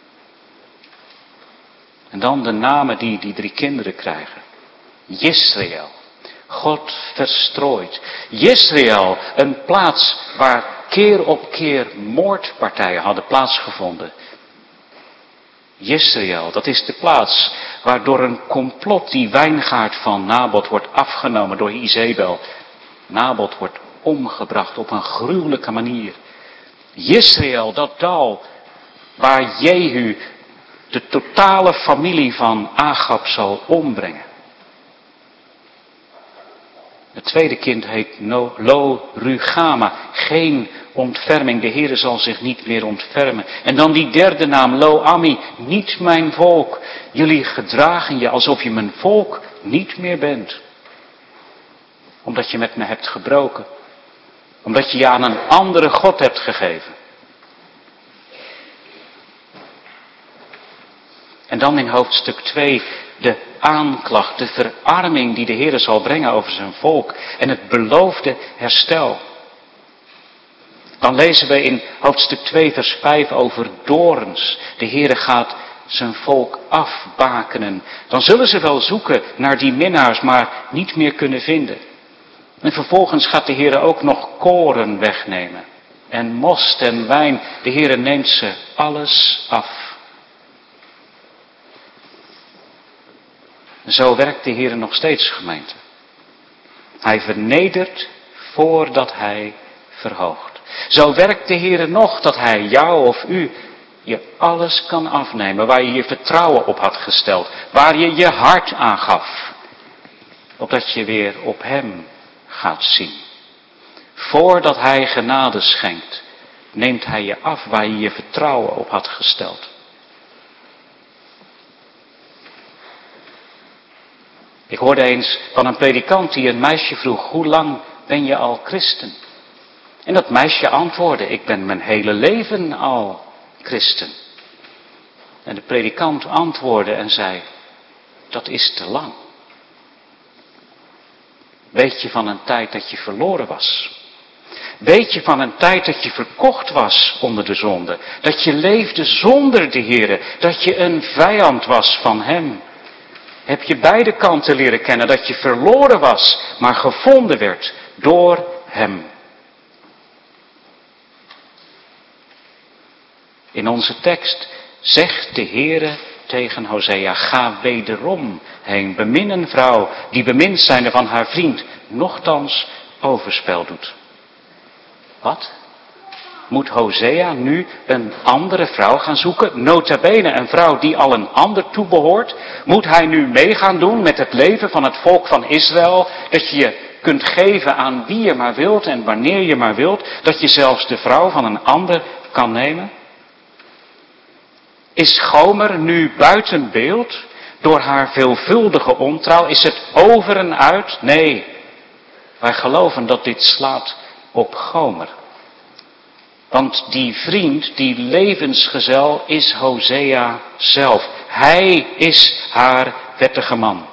En dan de namen die die drie kinderen krijgen. Jezreel. God verstrooid. Jezreel, een plaats waar keer op keer moordpartijen hadden plaatsgevonden. Jezreel, dat is de plaats waar door een complot die wijngaard van Nabot wordt afgenomen door Izebel. Nabot wordt omgebracht op een gruwelijke manier. Jezreel, dat dal waar Jehu de totale familie van Agab zal ombrengen. Het tweede kind heet no, Lo Rugama, geen ontferming, de Heere zal zich niet meer ontfermen. En dan die derde naam, Lo Ami, niet mijn volk. Jullie gedragen je alsof je mijn volk niet meer bent. Omdat je met me hebt gebroken. Omdat je je aan een andere God hebt gegeven. En dan in hoofdstuk twee de aanklacht, de verarming die de Heere zal brengen over zijn volk. En het beloofde herstel. Dan lezen we in hoofdstuk twee vers vijf over dorens. De Heere gaat zijn volk afbakenen. Dan zullen ze wel zoeken naar die minnaars, maar niet meer kunnen vinden. En vervolgens gaat de Heere ook nog koren wegnemen. En most en wijn. De Heere neemt ze alles af. Zo werkt de Heere nog steeds, gemeente. Hij vernedert voordat hij verhoogt. Zo werkt de Heere nog dat hij jou of u je alles kan afnemen waar je je vertrouwen op had gesteld. Waar je je hart aan gaf. Opdat je weer op hem gaat zien. Voordat hij genade schenkt, neemt hij je af waar je je vertrouwen op had gesteld. Ik hoorde eens van een predikant die een meisje vroeg, hoe lang ben je al christen? En dat meisje antwoordde, ik ben mijn hele leven al christen. En de predikant antwoordde en zei, dat is te lang. Weet je van een tijd dat je verloren was? Weet je van een tijd dat je verkocht was onder de zonde? Dat je leefde zonder de Heere, dat je een vijand was van Hem? Heb je beide kanten leren kennen, dat je verloren was, maar gevonden werd door Hem? In onze tekst zegt de Heere tegen Hosea, ga wederom heen, bemin een vrouw die bemind zijnde van haar vriend, nochtans overspel doet. Wat? Moet Hosea nu een andere vrouw gaan zoeken? Nota bene een vrouw die al een ander toebehoort? Moet hij nu meegaan doen met het leven van het volk van Israël? Dat je je kunt geven aan wie je maar wilt en wanneer je maar wilt? Dat je zelfs de vrouw van een ander kan nemen? Is Gomer nu buiten beeld door haar veelvuldige ontrouw? Is het over en uit? Nee, wij geloven dat dit slaat op Gomer. Want die vriend, die levensgezel is Hosea zelf. Hij is haar wettige man.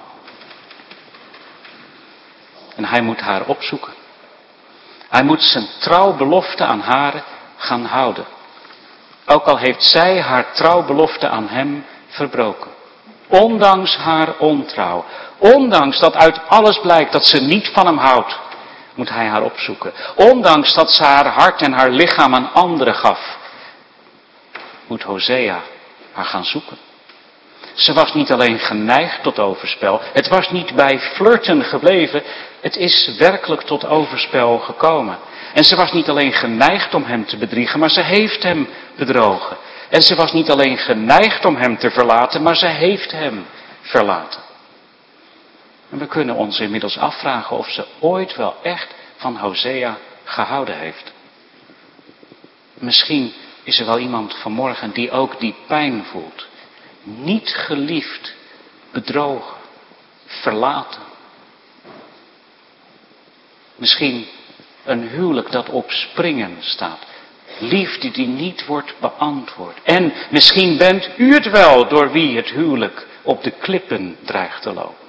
En hij moet haar opzoeken. Hij moet zijn trouwbelofte aan haar gaan houden. Ook al heeft zij haar trouwbelofte aan hem verbroken. Ondanks haar ontrouw. Ondanks dat uit alles blijkt dat ze niet van hem houdt. Moet hij haar opzoeken. Ondanks dat ze haar hart en haar lichaam aan anderen gaf. Moet Hosea haar gaan zoeken. Ze was niet alleen geneigd tot overspel. Het was niet bij flirten gebleven. Het is werkelijk tot overspel gekomen. En ze was niet alleen geneigd om hem te bedriegen, maar ze heeft hem bedrogen. En ze was niet alleen geneigd om hem te verlaten, maar ze heeft hem verlaten. En we kunnen ons inmiddels afvragen of ze ooit wel echt van Hosea gehouden heeft. Misschien is er wel iemand vanmorgen die ook die pijn voelt. Niet geliefd, bedrogen, verlaten. Misschien een huwelijk dat op springen staat. Liefde die niet wordt beantwoord. En misschien bent u het wel door wie het huwelijk op de klippen dreigt te lopen.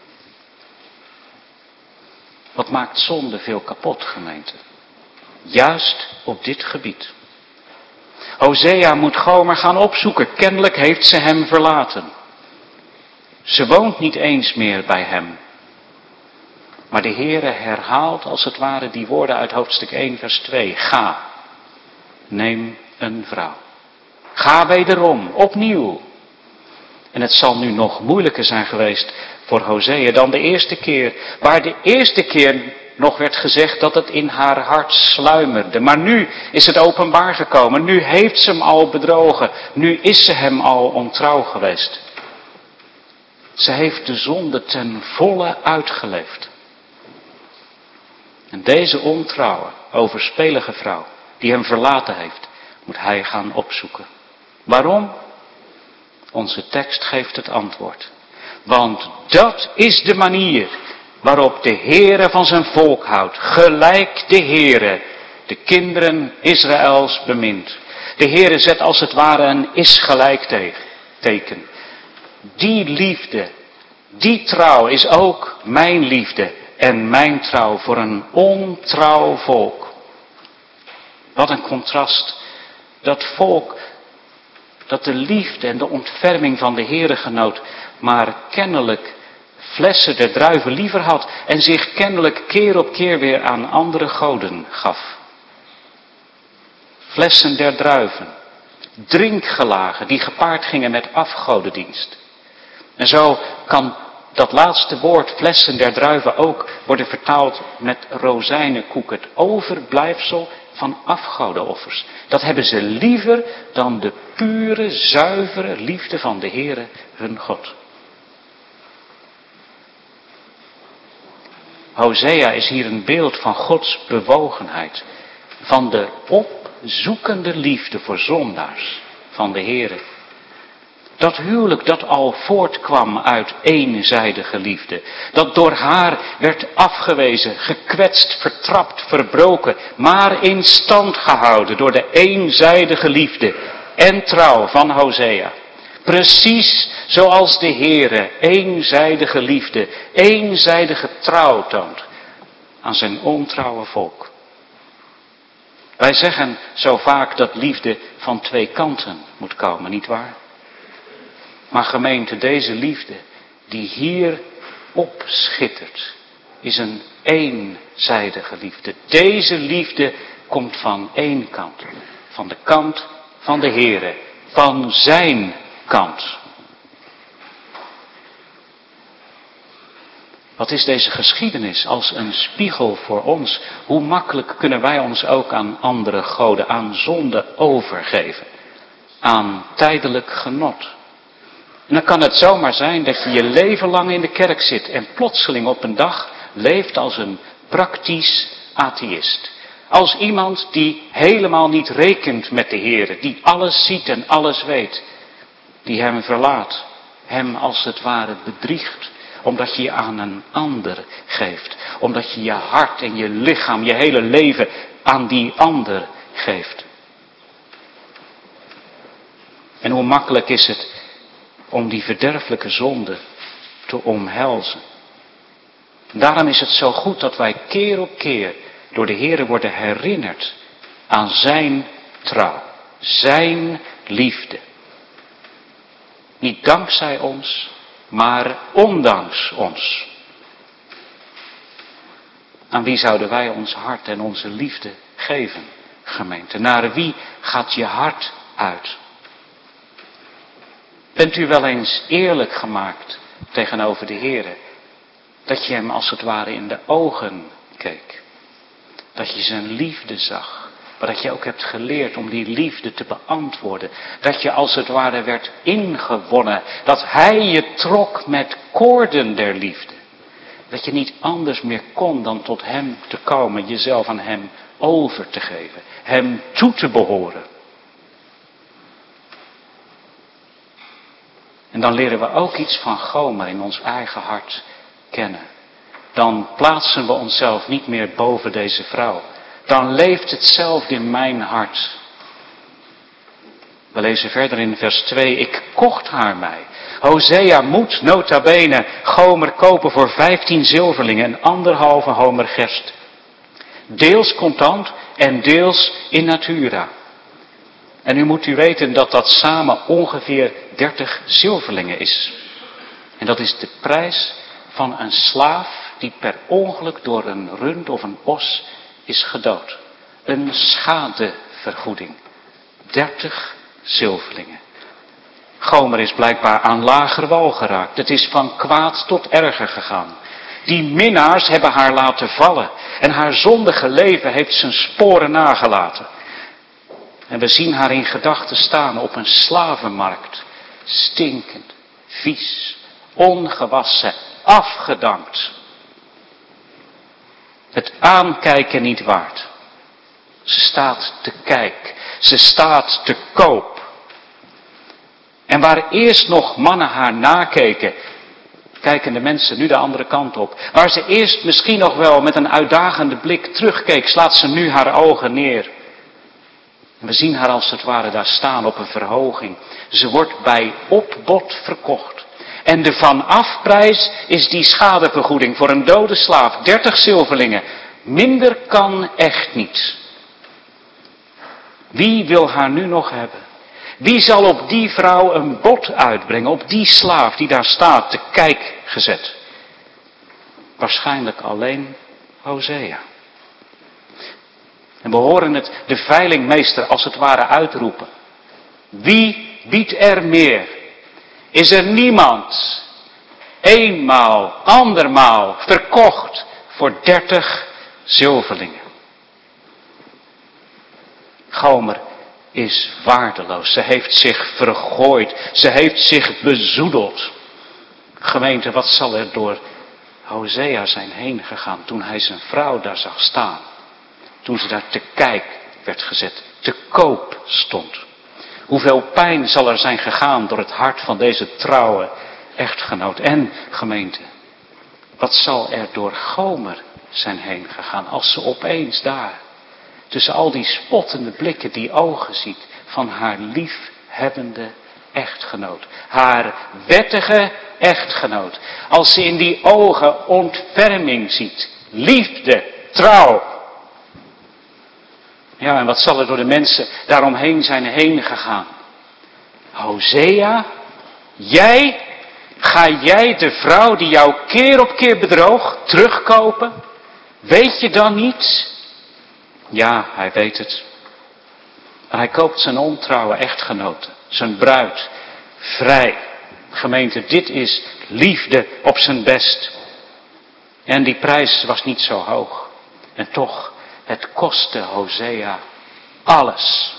Wat maakt zonde veel kapot, gemeente? Juist op dit gebied. Hosea moet Gomer gaan opzoeken. Kennelijk heeft ze hem verlaten. Ze woont niet eens meer bij hem. Maar de Heere herhaalt als het ware die woorden uit hoofdstuk één vers twee. Ga, neem een vrouw. Ga wederom, opnieuw. En het zal nu nog moeilijker zijn geweest voor Hosea dan de eerste keer. Waar de eerste keer nog werd gezegd dat het in haar hart sluimerde. Maar nu is het openbaar gekomen. Nu heeft ze hem al bedrogen. Nu is ze hem al ontrouw geweest. Ze heeft de zonde ten volle uitgeleefd. En deze ontrouwe, overspelige vrouw, die hem verlaten heeft, moet hij gaan opzoeken. Waarom? Onze tekst geeft het antwoord. Want dat is de manier waarop de Heere van zijn volk houdt. Gelijk de Heere de kinderen Israëls bemint. De Heere zet als het ware een is gelijk teken. Die liefde, die trouw is ook mijn liefde en mijn trouw voor een ontrouw volk. Wat een contrast. Dat volk dat de liefde en de ontferming van de Heere genoot, maar kennelijk flessen der druiven liever had en zich kennelijk keer op keer weer aan andere goden gaf. Flessen der druiven, drinkgelagen die gepaard gingen met afgodendienst. En zo kan dat laatste woord, flessen der druiven, ook worden vertaald met rozijnenkoek, het overblijfsel van afgodenoffers. Dat hebben ze liever dan de pure, zuivere liefde van de Heere, hun God. Hosea is hier een beeld van Gods bewogenheid, van de opzoekende liefde voor zondaars van de Heere. Dat huwelijk dat al voortkwam uit eenzijdige liefde. Dat door haar werd afgewezen, gekwetst, vertrapt, verbroken. Maar in stand gehouden door de eenzijdige liefde en trouw van Hosea. Precies Zoals de Heere eenzijdige liefde, eenzijdige trouw toont aan zijn ontrouwe volk. Wij zeggen zo vaak dat liefde van twee kanten moet komen, nietwaar? Maar gemeente, deze liefde die hier opschittert, is een eenzijdige liefde. Deze liefde komt van één kant, van de kant van de Heere, van zijn kant. Wat is deze geschiedenis als een spiegel voor ons? Hoe makkelijk kunnen wij ons ook aan andere goden, aan zonde overgeven? Aan tijdelijk genot. En dan kan het zomaar zijn dat je je leven lang in de kerk zit en plotseling op een dag leeft als een praktisch atheïst. Als iemand die helemaal niet rekent met de Heere, die alles ziet en alles weet. Die hem verlaat, hem als het ware bedriegt. Omdat je je aan een ander geeft. Omdat je je hart en je lichaam, je hele leven aan die ander geeft. En hoe makkelijk is het om die verderfelijke zonde te omhelzen. Daarom is het zo goed dat wij keer op keer door de Heere worden herinnerd aan zijn trouw. Zijn liefde. Niet dankzij ons, maar ondanks ons. Aan wie zouden wij ons hart en onze liefde geven, gemeente? Naar wie gaat je hart uit? Bent u wel eens eerlijk gemaakt tegenover de Heere? Dat je hem als het ware in de ogen keek. Dat je zijn liefde zag. Maar dat je ook hebt geleerd om die liefde te beantwoorden. Dat je als het ware werd ingewonnen. Dat hij je trok met koorden der liefde. Dat je niet anders meer kon dan tot hem te komen. Jezelf aan hem over te geven. Hem toe te behoren. En dan leren we ook iets van Gomer in ons eigen hart kennen. Dan plaatsen we onszelf niet meer boven deze vrouw. Dan leeft hetzelfde in mijn hart. We lezen verder in vers twee. Ik kocht haar mij. Hosea moet nota bene Gomer kopen voor vijftien zilverlingen en anderhalve homer gerst. Deels contant en deels in natura. En nu moet u weten dat dat samen ongeveer dertig zilverlingen is. En dat is de prijs van een slaaf die per ongeluk door een rund of een os is gedood. Een schadevergoeding. dertig zilverlingen. Gomer is blijkbaar aan lager wal geraakt. Het is van kwaad tot erger gegaan. Die minnaars hebben haar laten vallen. En haar zondige leven heeft zijn sporen nagelaten. En we zien haar in gedachten staan op een slavenmarkt. Stinkend, vies, ongewassen, afgedankt. Het aankijken niet waard. Ze staat te kijk. Ze staat te koop. En waar eerst nog mannen haar nakeken, kijken de mensen nu de andere kant op. Waar ze eerst misschien nog wel met een uitdagende blik terugkeek, slaat ze nu haar ogen neer. En we zien haar als het ware daar staan op een verhoging. Ze wordt bij opbod verkocht. En de vanafprijs is die schadevergoeding voor een dode slaaf. dertig zilverlingen. Minder kan echt niet. Wie wil haar nu nog hebben? Wie zal op die vrouw een bod uitbrengen? Op die slaaf die daar staat, te kijk gezet? Waarschijnlijk alleen Hosea. En we horen het de veilingmeester als het ware uitroepen. Wie biedt er meer? Is er niemand, eenmaal, andermaal, verkocht voor dertig zilverlingen? Gomer is waardeloos. Ze heeft zich vergooid. Ze heeft zich bezoedeld. Gemeente, wat zal er door Hosea zijn heen gegaan toen hij zijn vrouw daar zag staan? Toen ze daar te kijk werd gezet, te koop stond. Hoeveel pijn zal er zijn gegaan door het hart van deze trouwe echtgenoot. En gemeente, wat zal er door Gomer zijn heen gegaan als ze opeens daar, tussen al die spottende blikken, die ogen ziet van haar liefhebbende echtgenoot. Haar wettige echtgenoot. Als ze in die ogen ontferming ziet. Liefde, trouw. Ja, en wat zal er door de mensen daaromheen zijn heen gegaan? Hosea, jij, ga jij de vrouw die jou keer op keer bedroog terugkopen? Weet je dan niet? Ja, hij weet het. En hij koopt zijn ontrouwe echtgenote, zijn bruid, vrij. Gemeente, dit is liefde op zijn best. En die prijs was niet zo hoog. En toch, het kostte Hosea alles.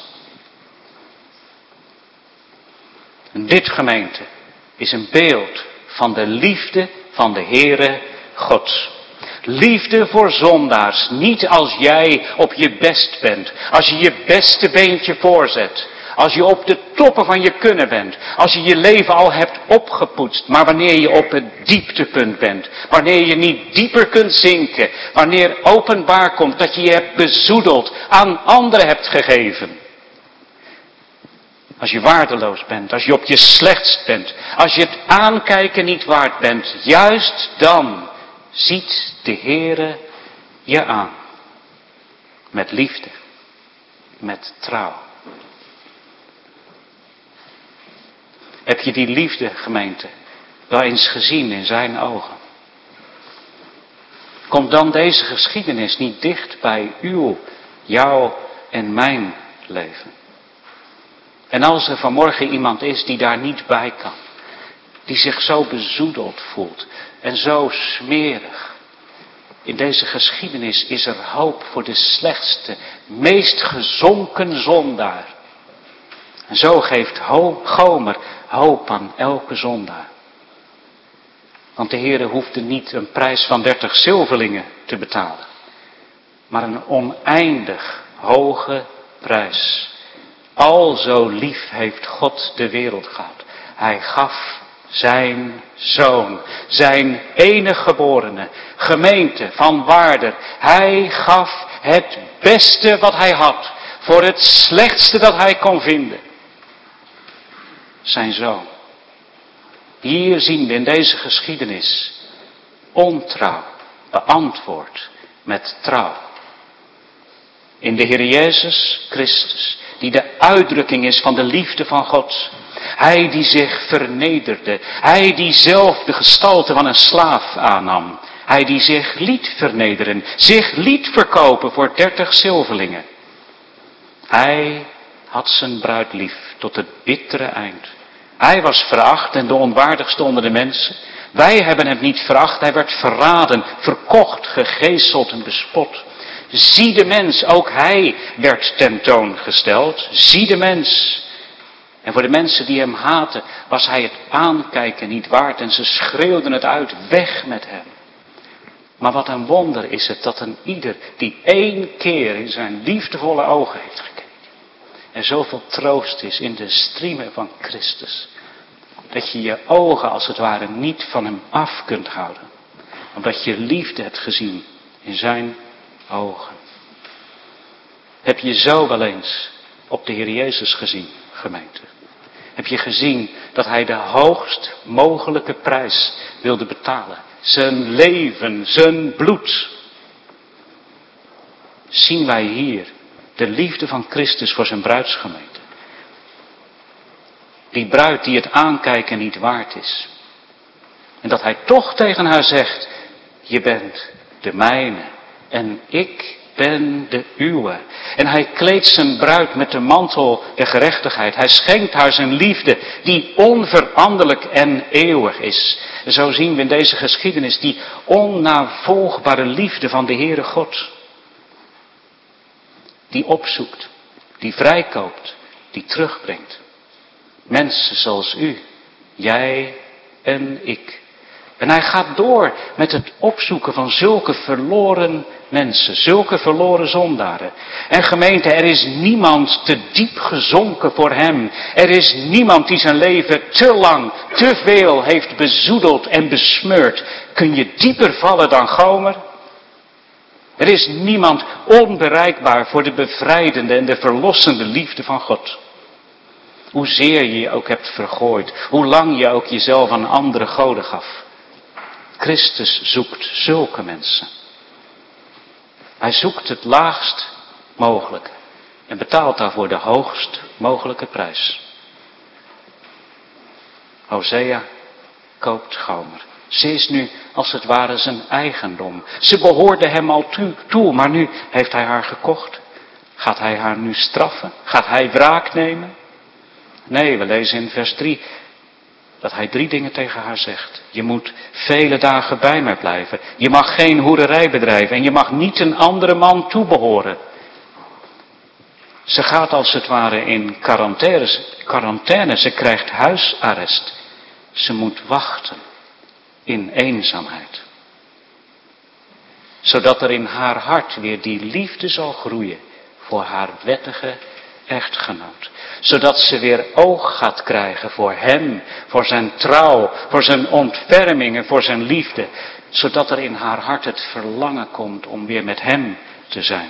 En dit, gemeente, is een beeld van de liefde van de Heere God. Liefde voor zondaars, niet als jij op je best bent, als je je beste beentje voorzet, als je op de toppen van je kunnen bent, als je je leven al hebt opgepoetst, maar wanneer je op het dieptepunt bent, wanneer je niet dieper kunt zinken, wanneer openbaar komt dat je je hebt bezoedeld, aan anderen hebt gegeven. Als je waardeloos bent, als je op je slechtst bent, als je het aankijken niet waard bent, juist dan ziet de Heere je aan. Met liefde, met trouw. Heb je die liefde, gemeente, wel eens gezien in zijn ogen? Komt dan deze geschiedenis niet dicht bij uw, jouw en mijn leven? En als er vanmorgen iemand is die daar niet bij kan, die zich zo bezoedeld voelt en zo smerig. In deze geschiedenis is er hoop voor de slechtste, meest gezonken zondaar. En zo geeft Gomer hoop aan elke zondaar. Want de Heere hoefde niet een prijs van dertig zilverlingen te betalen, maar een oneindig hoge prijs. Al zo lief heeft God de wereld gehad. Hij gaf zijn zoon, zijn enige geborene, gemeente van waarde. Hij gaf het beste wat hij had, voor het slechtste dat hij kon vinden. Zijn zoon. Hier zien we in deze geschiedenis ontrouw beantwoord met trouw. In de Heer Jezus Christus, die de uitdrukking is van de liefde van God. Hij die zich vernederde. Hij die zelf de gestalte van een slaaf aannam. Hij die zich liet vernederen. Zich liet verkopen voor dertig zilverlingen. Hij had zijn bruid lief tot het bittere eind. Hij was veracht en de onwaardigste onder de mensen. Wij hebben hem niet veracht. Hij werd verraden, verkocht, gegezeld en bespot. Zie de mens, ook hij werd tentoongesteld. Zie de mens. En voor de mensen die hem haten, was hij het aankijken niet waard. En ze schreeuwden het uit, weg met hem. Maar wat een wonder is het dat een ieder die één keer in zijn liefdevolle ogen heeft gekeken. En zoveel troost is in de striemen van Christus. Dat je je ogen als het ware niet van hem af kunt houden. Omdat je liefde hebt gezien in zijn ogen. Heb je zo wel eens op de Heer Jezus gezien, gemeente? Heb je gezien dat hij de hoogst mogelijke prijs wilde betalen? Zijn leven, zijn bloed. Zien wij hier de liefde van Christus voor zijn bruidsgemeente. Die bruid die het aankijken niet waard is. En dat hij toch tegen haar zegt, je bent de mijne en ik ben de uwe. En hij kleedt zijn bruid met de mantel der gerechtigheid. Hij schenkt haar zijn liefde die onveranderlijk en eeuwig is. En zo zien we in deze geschiedenis die onnavolgbare liefde van de Heere God. Die opzoekt, die vrijkoopt, die terugbrengt. Mensen zoals u, jij en ik. En hij gaat door met het opzoeken van zulke verloren mensen, zulke verloren zondaren. En gemeente, er is niemand te diep gezonken voor hem. Er is niemand die zijn leven te lang, te veel heeft bezoedeld en besmeurd. Kun je dieper vallen dan Gomer? Er is niemand onbereikbaar voor de bevrijdende en de verlossende liefde van God. Hoezeer je je ook hebt vergooid. Hoe lang je ook jezelf aan andere goden gaf. Christus zoekt zulke mensen. Hij zoekt het laagst mogelijke. En betaalt daarvoor de hoogst mogelijke prijs. Hosea koopt Gomer. Ze is nu als het ware zijn eigendom. Ze behoorde hem al toe, maar nu heeft hij haar gekocht. Gaat hij haar nu straffen? Gaat hij wraak nemen? Nee, we lezen in vers drie dat hij drie dingen tegen haar zegt. Je moet vele dagen bij mij blijven. Je mag geen hoererij bedrijven en je mag niet een andere man toebehoren. Ze gaat als het ware in quarantaine, quarantaine. Ze krijgt huisarrest. Ze moet wachten in eenzaamheid. Zodat er in haar hart weer die liefde zal groeien voor haar wettige echtgenoot. Zodat ze weer oog gaat krijgen voor hem, voor zijn trouw, voor zijn ontferming en voor zijn liefde. Zodat er in haar hart het verlangen komt om weer met hem te zijn.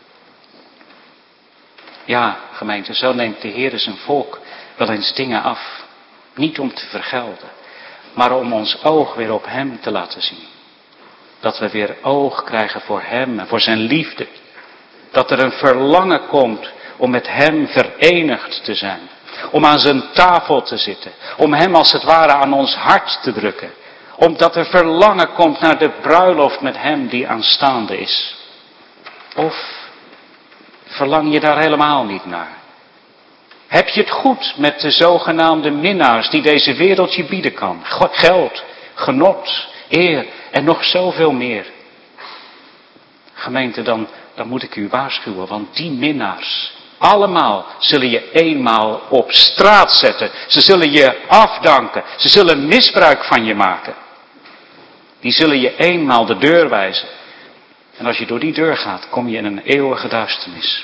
Ja, gemeente, zo neemt de Heer zijn volk wel eens dingen af. Niet om te vergelden, maar om ons oog weer op hem te laten zien. Dat we weer oog krijgen voor hem en voor zijn liefde. Dat er een verlangen komt om met hem verenigd te zijn. Om aan zijn tafel te zitten. Om hem als het ware aan ons hart te drukken. Omdat er verlangen komt naar de bruiloft met hem die aanstaande is. Of verlang je daar helemaal niet naar? Heb je het goed met de zogenaamde minnaars die deze wereld je bieden kan? Geld, genot, eer en nog zoveel meer. Gemeente, dan, dan moet ik u waarschuwen, want die minnaars, allemaal zullen je eenmaal op straat zetten. Ze zullen je afdanken. Ze zullen misbruik van je maken. Die zullen je eenmaal de deur wijzen. En als je door die deur gaat, kom je in een eeuwige duisternis.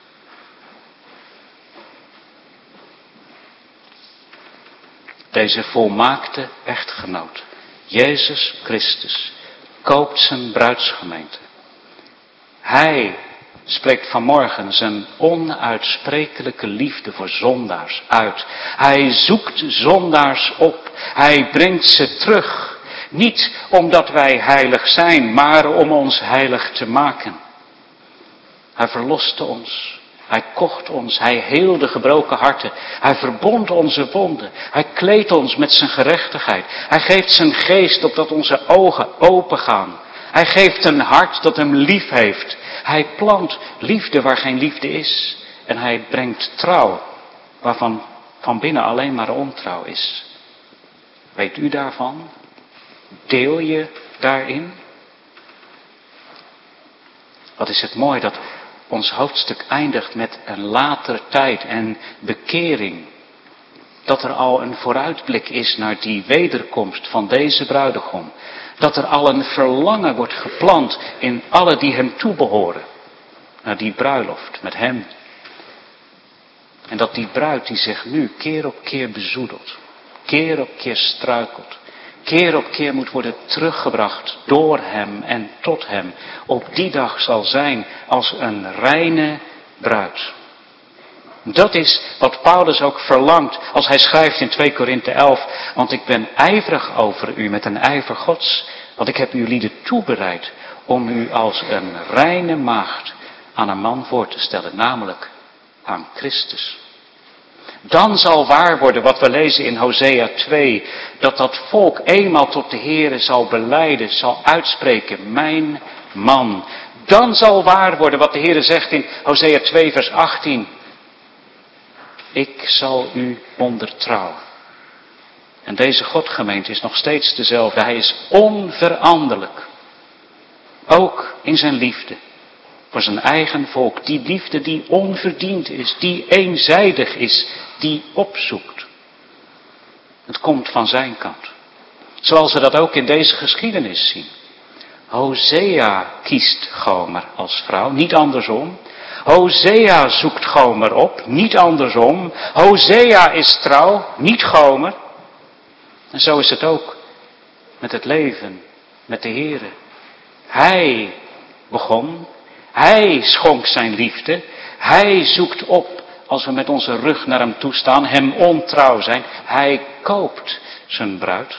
Deze volmaakte echtgenoot, Jezus Christus, koopt zijn bruidsgemeente. Hij spreekt vanmorgen zijn onuitsprekelijke liefde voor zondaars uit. Hij zoekt zondaars op. Hij brengt ze terug. Niet omdat wij heilig zijn, maar om ons heilig te maken. Hij verloste ons. Hij kocht ons. Hij heelde gebroken harten. Hij verbond onze wonden. Hij kleedt ons met zijn gerechtigheid. Hij geeft zijn geest opdat onze ogen opengaan. Hij geeft een hart dat hem lief heeft. Hij plant liefde waar geen liefde is. En hij brengt trouw waarvan van binnen alleen maar ontrouw is. Weet u daarvan? Deel je daarin? Wat is het mooi dat ons hoofdstuk eindigt met een latere tijd en bekering. Dat er al een vooruitblik is naar die wederkomst van deze bruidegom. Dat er al een verlangen wordt geplant in alle die hem toebehoren. Naar die bruiloft met hem. En dat die bruid die zich nu keer op keer bezoedelt. Keer op keer struikelt. Keer op keer moet worden teruggebracht door hem en tot hem. Op die dag zal zijn als een reine bruid. Dat is wat Paulus ook verlangt als hij schrijft in twee Korinthe elf. Want ik ben ijverig over u met een ijver Gods. Want ik heb u lieden toebereid om u als een reine maagd aan een man voor te stellen. Namelijk aan Christus. Dan zal waar worden wat we lezen in Hosea twee. Dat dat volk eenmaal tot de Heere zal belijden, zal uitspreken. Mijn man. Dan zal waar worden wat de Heere zegt in Hosea twee vers achttien. Ik zal u ondertrouwen. En deze Godgemeente is nog steeds dezelfde. Hij is onveranderlijk. Ook in zijn liefde. Voor zijn eigen volk. Die liefde die onverdiend is. Die eenzijdig is. Die opzoekt. Het komt van zijn kant. Zoals we dat ook in deze geschiedenis zien. Hosea kiest Gomer als vrouw. Niet andersom. Hosea zoekt Gomer op. Niet andersom. Hosea is trouw. Niet Gomer. En zo is het ook met het leven. Met de Heere. Hij begon. Hij schonk zijn liefde. Hij zoekt op als we met onze rug naar hem toe staan, hem ontrouw zijn. Hij koopt zijn bruid.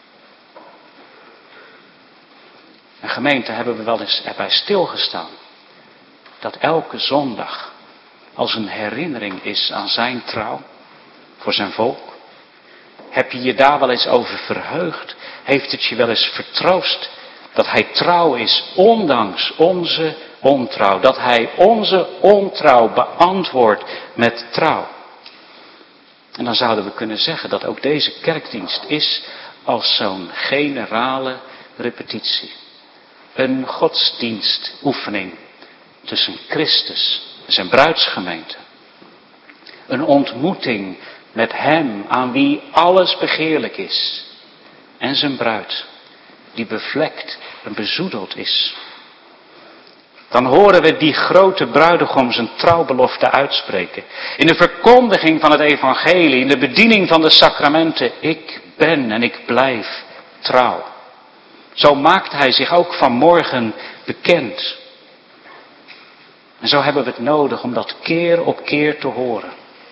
En gemeente, hebben we wel eens erbij stilgestaan dat elke zondag als een herinnering is aan zijn trouw voor zijn volk? Heb je je daar wel eens over verheugd? Heeft het je wel eens vertroost dat hij trouw is, ondanks onze ontrouw? Dat hij onze ontrouw beantwoordt met trouw. En dan zouden we kunnen zeggen dat ook deze kerkdienst is als zo'n generale repetitie. Een godsdienstoefening tussen Christus en zijn bruidsgemeente. Een ontmoeting met hem aan wie alles begeerlijk is. En zijn bruid die bevlekt en bezoedeld is. Dan horen we die grote bruidegom zijn trouwbelofte uitspreken. In de verkondiging van het evangelie, in de bediening van de sacramenten. Ik ben en ik blijf trouw. Zo maakt hij zich ook vanmorgen bekend. En zo hebben we het nodig om dat keer op keer te horen.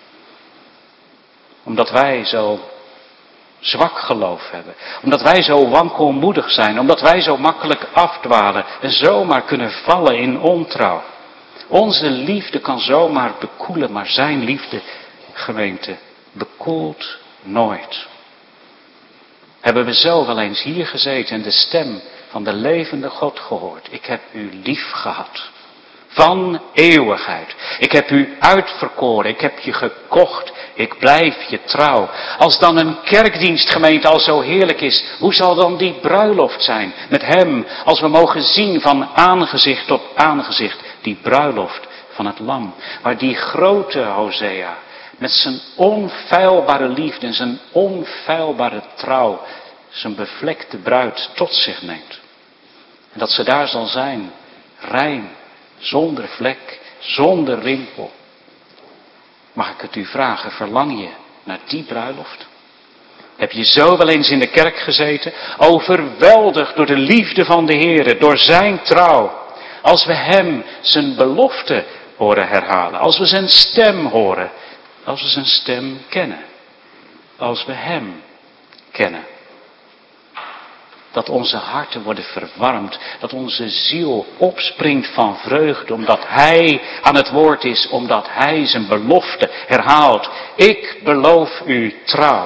Omdat wij zo zwak geloof hebben. Omdat wij zo wankelmoedig zijn. Omdat wij zo makkelijk afdwalen en zomaar kunnen vallen in ontrouw. Onze liefde kan zomaar bekoelen, maar zijn liefde, gemeente, bekoelt nooit. Hebben we zo wel eens hier gezeten en de stem van de levende God gehoord. Ik heb u lief gehad. Van eeuwigheid. Ik heb u uitverkoren. Ik heb je gekocht. Ik blijf je trouw. Als dan een kerkdienstgemeente al zo heerlijk is, hoe zal dan die bruiloft zijn met hem, als we mogen zien van aangezicht tot aangezicht, die bruiloft van het lam, waar die grote Hosea met zijn onfeilbare liefde en zijn onfeilbare trouw zijn bevlekte bruid tot zich neemt. En dat ze daar zal zijn, rein, zonder vlek, zonder rimpel. Mag ik het u vragen, verlang je naar die bruiloft? Heb je zo wel eens in de kerk gezeten, overweldigd door de liefde van de Heer, door zijn trouw. Als we hem zijn belofte horen herhalen, als we zijn stem horen, als we zijn stem kennen, als we hem kennen. Dat onze harten worden verwarmd, dat onze ziel opspringt van vreugde, omdat hij aan het woord is, omdat hij zijn belofte herhaalt. Ik beloof u trouw.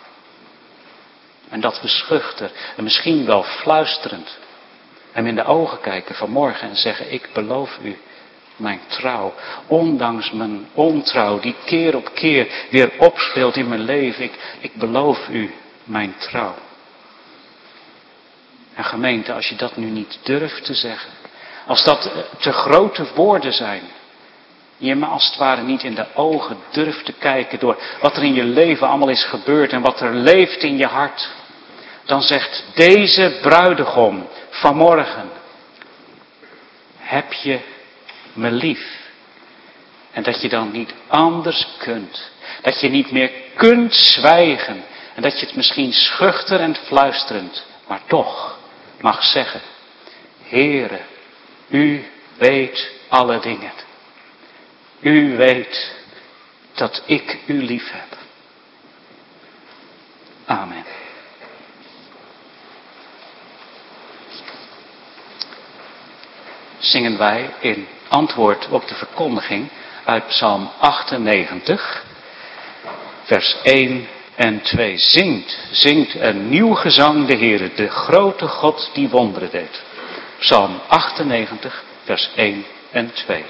En dat we schuchter en misschien wel fluisterend hem in de ogen kijken vanmorgen en zeggen, ik beloof u mijn trouw. Ondanks mijn ontrouw die keer op keer weer opspeelt in mijn leven. Ik, ik beloof u mijn trouw. En gemeente, als je dat nu niet durft te zeggen, als dat te grote woorden zijn, je me als het ware niet in de ogen durft te kijken door wat er in je leven allemaal is gebeurd en wat er leeft in je hart, dan zegt deze bruidegom vanmorgen, heb je me lief? En dat je dan niet anders kunt, dat je niet meer kunt zwijgen en dat je het misschien schuchter en fluisterend, maar toch mag zeggen, Heere, u weet alle dingen. U weet dat ik u lief heb. Amen. Zingen wij in antwoord op de verkondiging uit Psalm achtennegentig, vers één en twee. Zingt, zingt een nieuw gezang de Heere, de grote God die wonderen deed. Psalm achtennegentig, vers één en twee.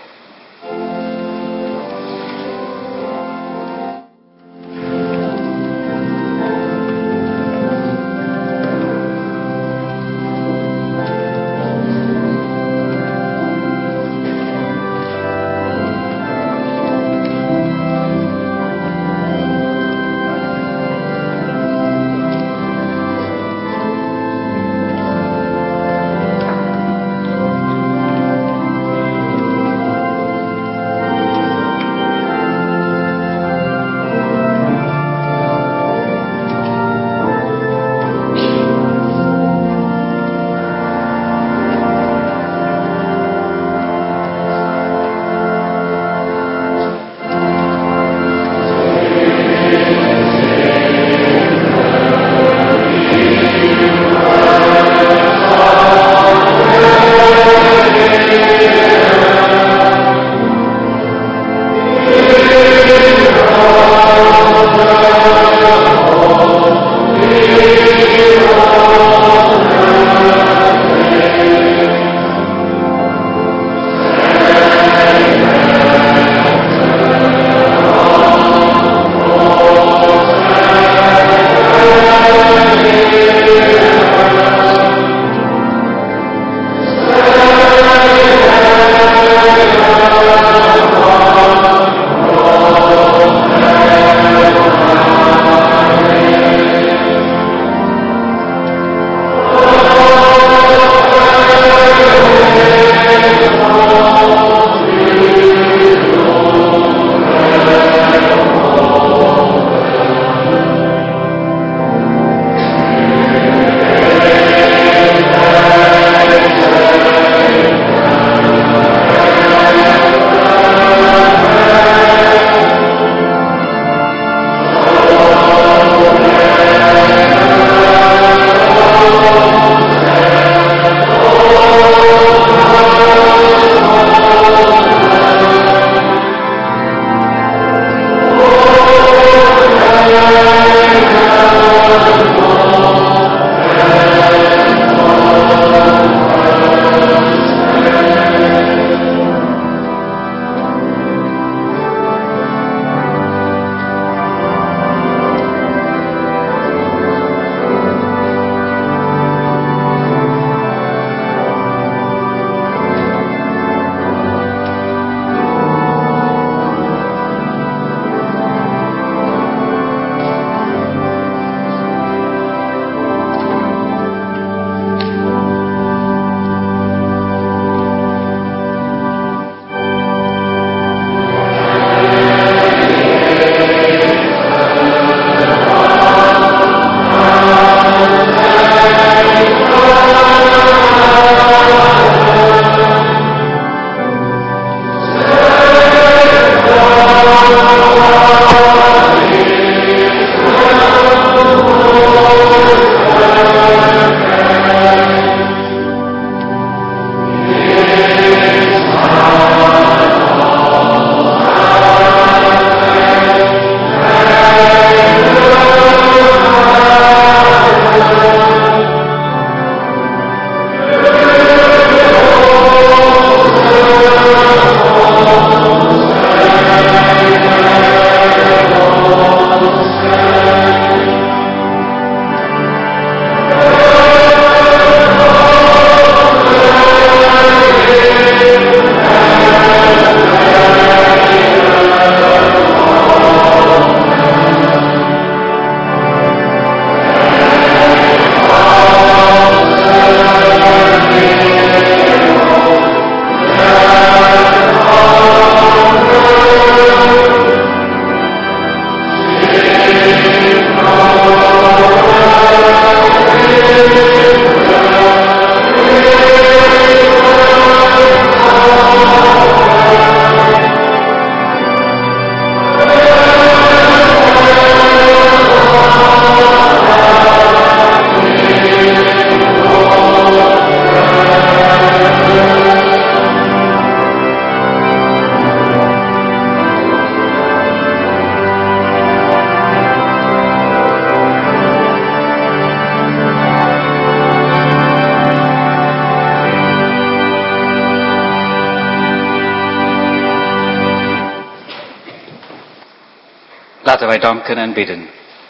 Laten wij danken en bidden.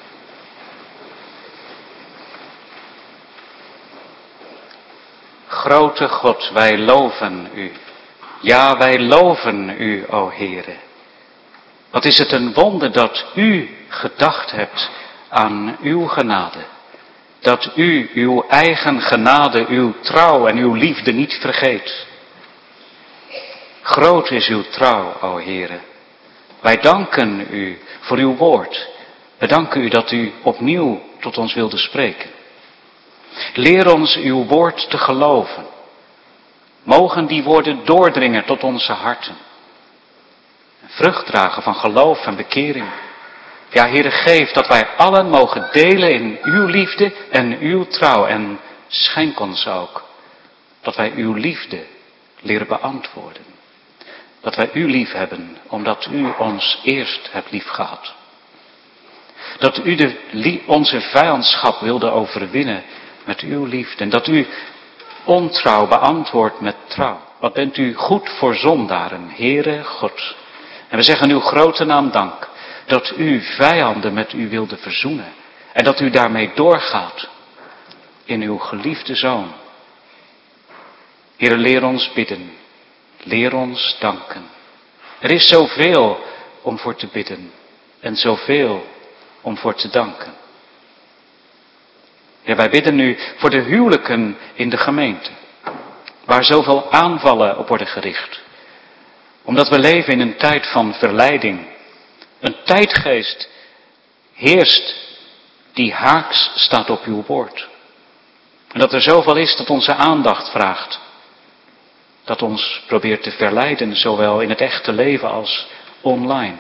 Grote God, wij loven u. Ja, wij loven u, o Heere. Wat is het een wonder dat u gedacht hebt aan uw genade. Dat u uw eigen genade, uw trouw en uw liefde niet vergeet. Groot is uw trouw, o Heere. Wij danken u voor uw woord. We danken u dat u opnieuw tot ons wilde spreken. Leer ons uw woord te geloven. Mogen die woorden doordringen tot onze harten. Vrucht dragen van geloof en bekering. Ja, Heere, geef dat wij allen mogen delen in uw liefde en uw trouw. En schenk ons ook dat wij uw liefde leren beantwoorden. Dat wij u lief hebben, omdat u ons eerst hebt lief gehad. Dat u de, onze vijandschap wilde overwinnen met uw liefde. En dat u ontrouw beantwoordt met trouw. Wat bent u goed voor zondaren, Heere God. En we zeggen uw grote naam dank. Dat u vijanden met u wilde verzoenen. En dat u daarmee doorgaat in uw geliefde Zoon. Heere, leer ons bidden. Leer ons danken. Er is zoveel om voor te bidden. En zoveel om voor te danken. Ja, wij bidden nu voor de huwelijken in de gemeente. Waar zoveel aanvallen op worden gericht. Omdat we leven in een tijd van verleiding. Een tijdgeest heerst die haaks staat op uw woord. En dat er zoveel is dat onze aandacht vraagt. Dat ons probeert te verleiden, zowel in het echte leven als online.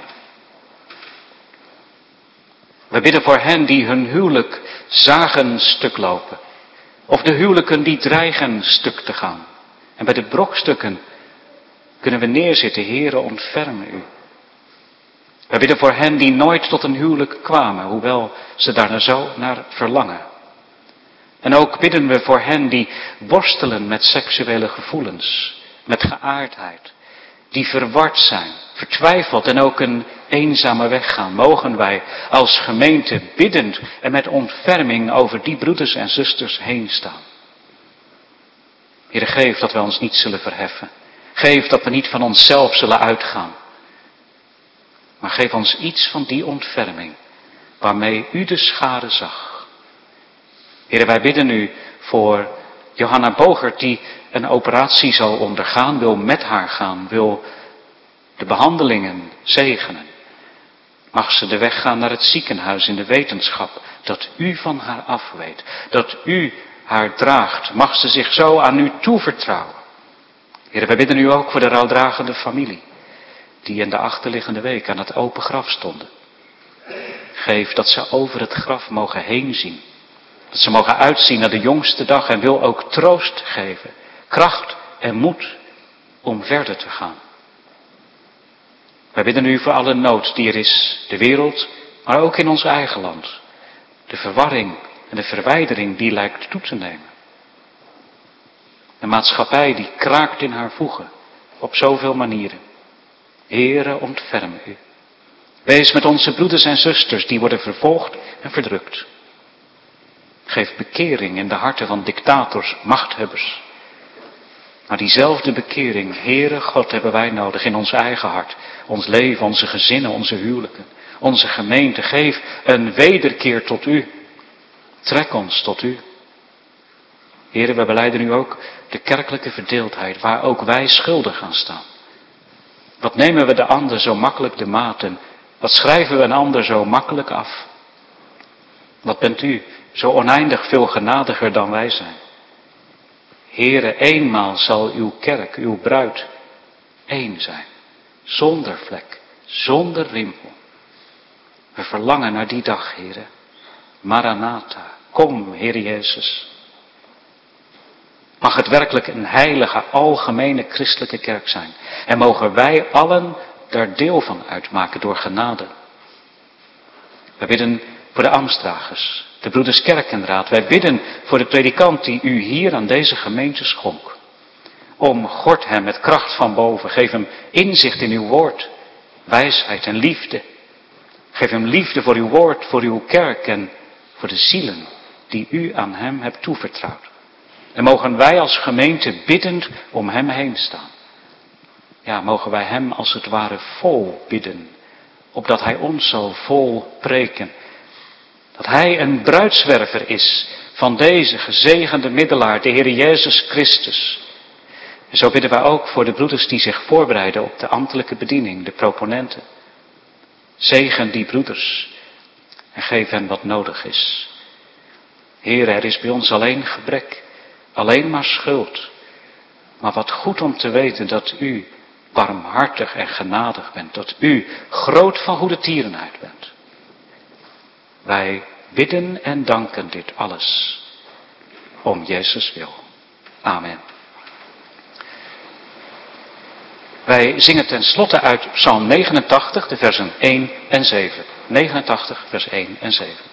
We bidden voor hen die hun huwelijk zagen stuk lopen. Of de huwelijken die dreigen stuk te gaan. En bij de brokstukken kunnen we neerzitten, Heere, ontferm u. We bidden voor hen die nooit tot een huwelijk kwamen, hoewel ze daar zo naar verlangen. En ook bidden we voor hen die worstelen met seksuele gevoelens, met geaardheid, die verward zijn, vertwijfeld en ook een eenzame weg gaan. Mogen wij als gemeente biddend en met ontferming over die broeders en zusters heen staan. Heere, geef dat wij ons niet zullen verheffen. Geef dat we niet van onszelf zullen uitgaan. Maar geef ons iets van die ontferming waarmee u de schade zag. Heere, wij bidden u voor Johanna Bogert die een operatie zal ondergaan, wil met haar gaan, wil de behandelingen zegenen. Mag ze de weg gaan naar het ziekenhuis in de wetenschap dat u van haar afweet, dat u haar draagt. Mag ze zich zo aan u toevertrouwen. Heere, wij bidden u ook voor de rouwdragende familie, die in de achterliggende week aan het open graf stonden. Geef dat ze over het graf mogen heen zien. Dat ze mogen uitzien naar de jongste dag en wil ook troost geven, kracht en moed om verder te gaan. Wij bidden u voor alle nood die er is, de wereld, maar ook in ons eigen land. De verwarring en de verwijdering die lijkt toe te nemen. Een maatschappij die kraakt in haar voegen, op zoveel manieren. Heere, ontferm u. Wees met onze broeders en zusters die worden vervolgd en verdrukt. Geef bekering in de harten van dictators, machthebbers. Maar diezelfde bekering, Heere God, hebben wij nodig in ons eigen hart. Ons leven, onze gezinnen, onze huwelijken, onze gemeente. Geef een wederkeer tot u. Trek ons tot u. Heere, we belijden u ook de kerkelijke verdeeldheid, waar ook wij schuldig aan staan. Wat nemen we de ander zo makkelijk de maat en wat schrijven we een ander zo makkelijk af? Wat bent u zo oneindig veel genadiger dan wij zijn? Heere, eenmaal zal uw kerk, uw bruid, één zijn. Zonder vlek, zonder rimpel. We verlangen naar die dag, Heere. Maranatha, kom, Heer Jezus. Mag het werkelijk een heilige, algemene christelijke kerk zijn. En mogen wij allen daar deel van uitmaken door genade. We bidden voor de ambtsdragers, de broeders Kerkenraad. Wij bidden voor de predikant die u hier aan deze gemeente schonk. Omgord hem met kracht van boven. Geef hem inzicht in uw woord, wijsheid en liefde. Geef hem liefde voor uw woord, voor uw kerk en voor de zielen die u aan hem hebt toevertrouwd. En mogen wij als gemeente biddend om hem heen staan. Ja, mogen wij hem als het ware vol bidden, opdat hij ons zal vol preken. Dat hij een bruidswerver is van deze gezegende middelaar, de Heer Jezus Christus. En zo bidden wij ook voor de broeders die zich voorbereiden op de ambtelijke bediening, de proponenten. Zegen die broeders en geef hen wat nodig is. Heer, er is bij ons alleen gebrek, alleen maar schuld. Maar wat goed om te weten dat u barmhartig en genadig bent, dat u groot van goede tierenheid bent. Wij bidden en danken dit alles om Jezus wil. Amen. Wij zingen ten slotte uit Psalm negenentachtig, de versen één en zeven. negenentachtig, vers één en zeven.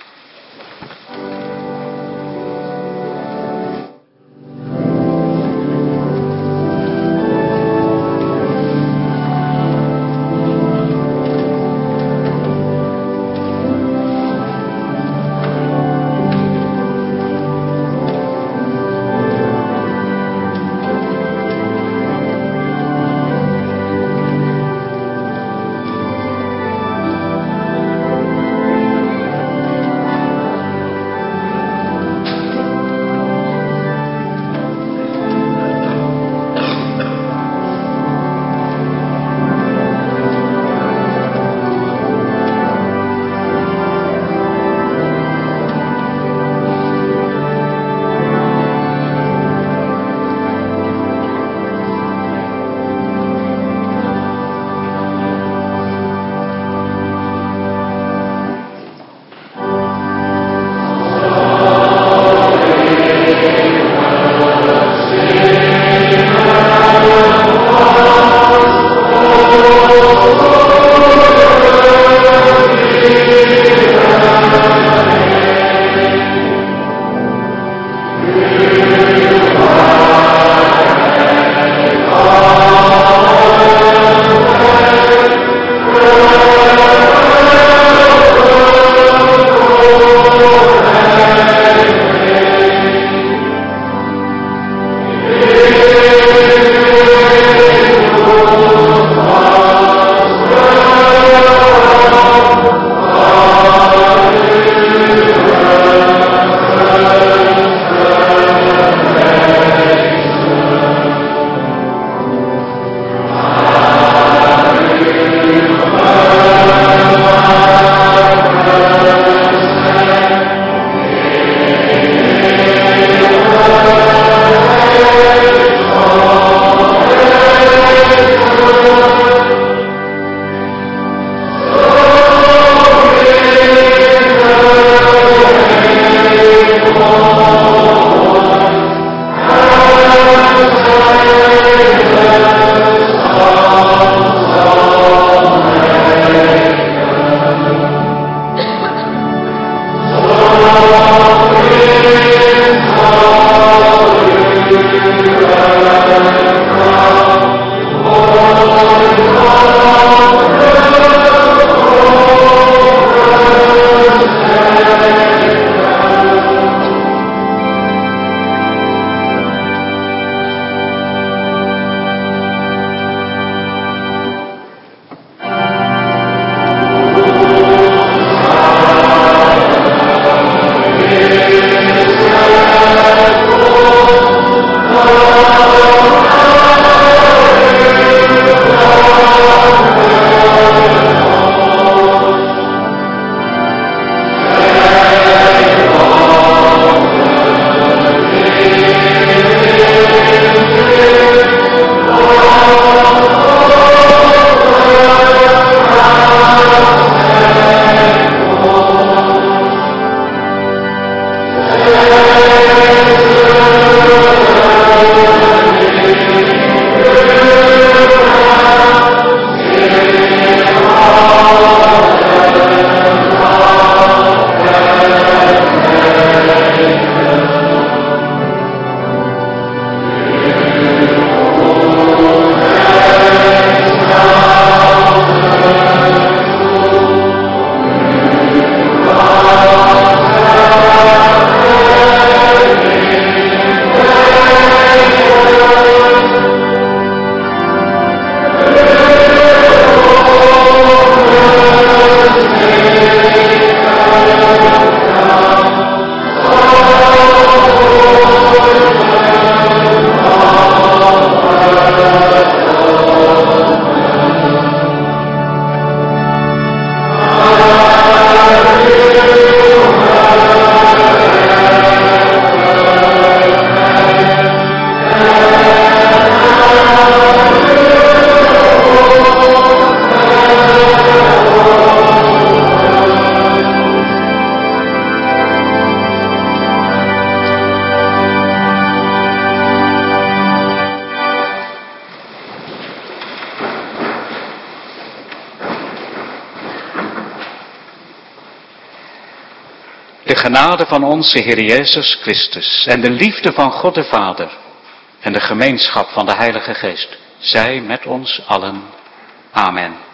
De genade van onze Heer Jezus Christus en de liefde van God de Vader en de gemeenschap van de Heilige Geest zij met ons allen. Amen.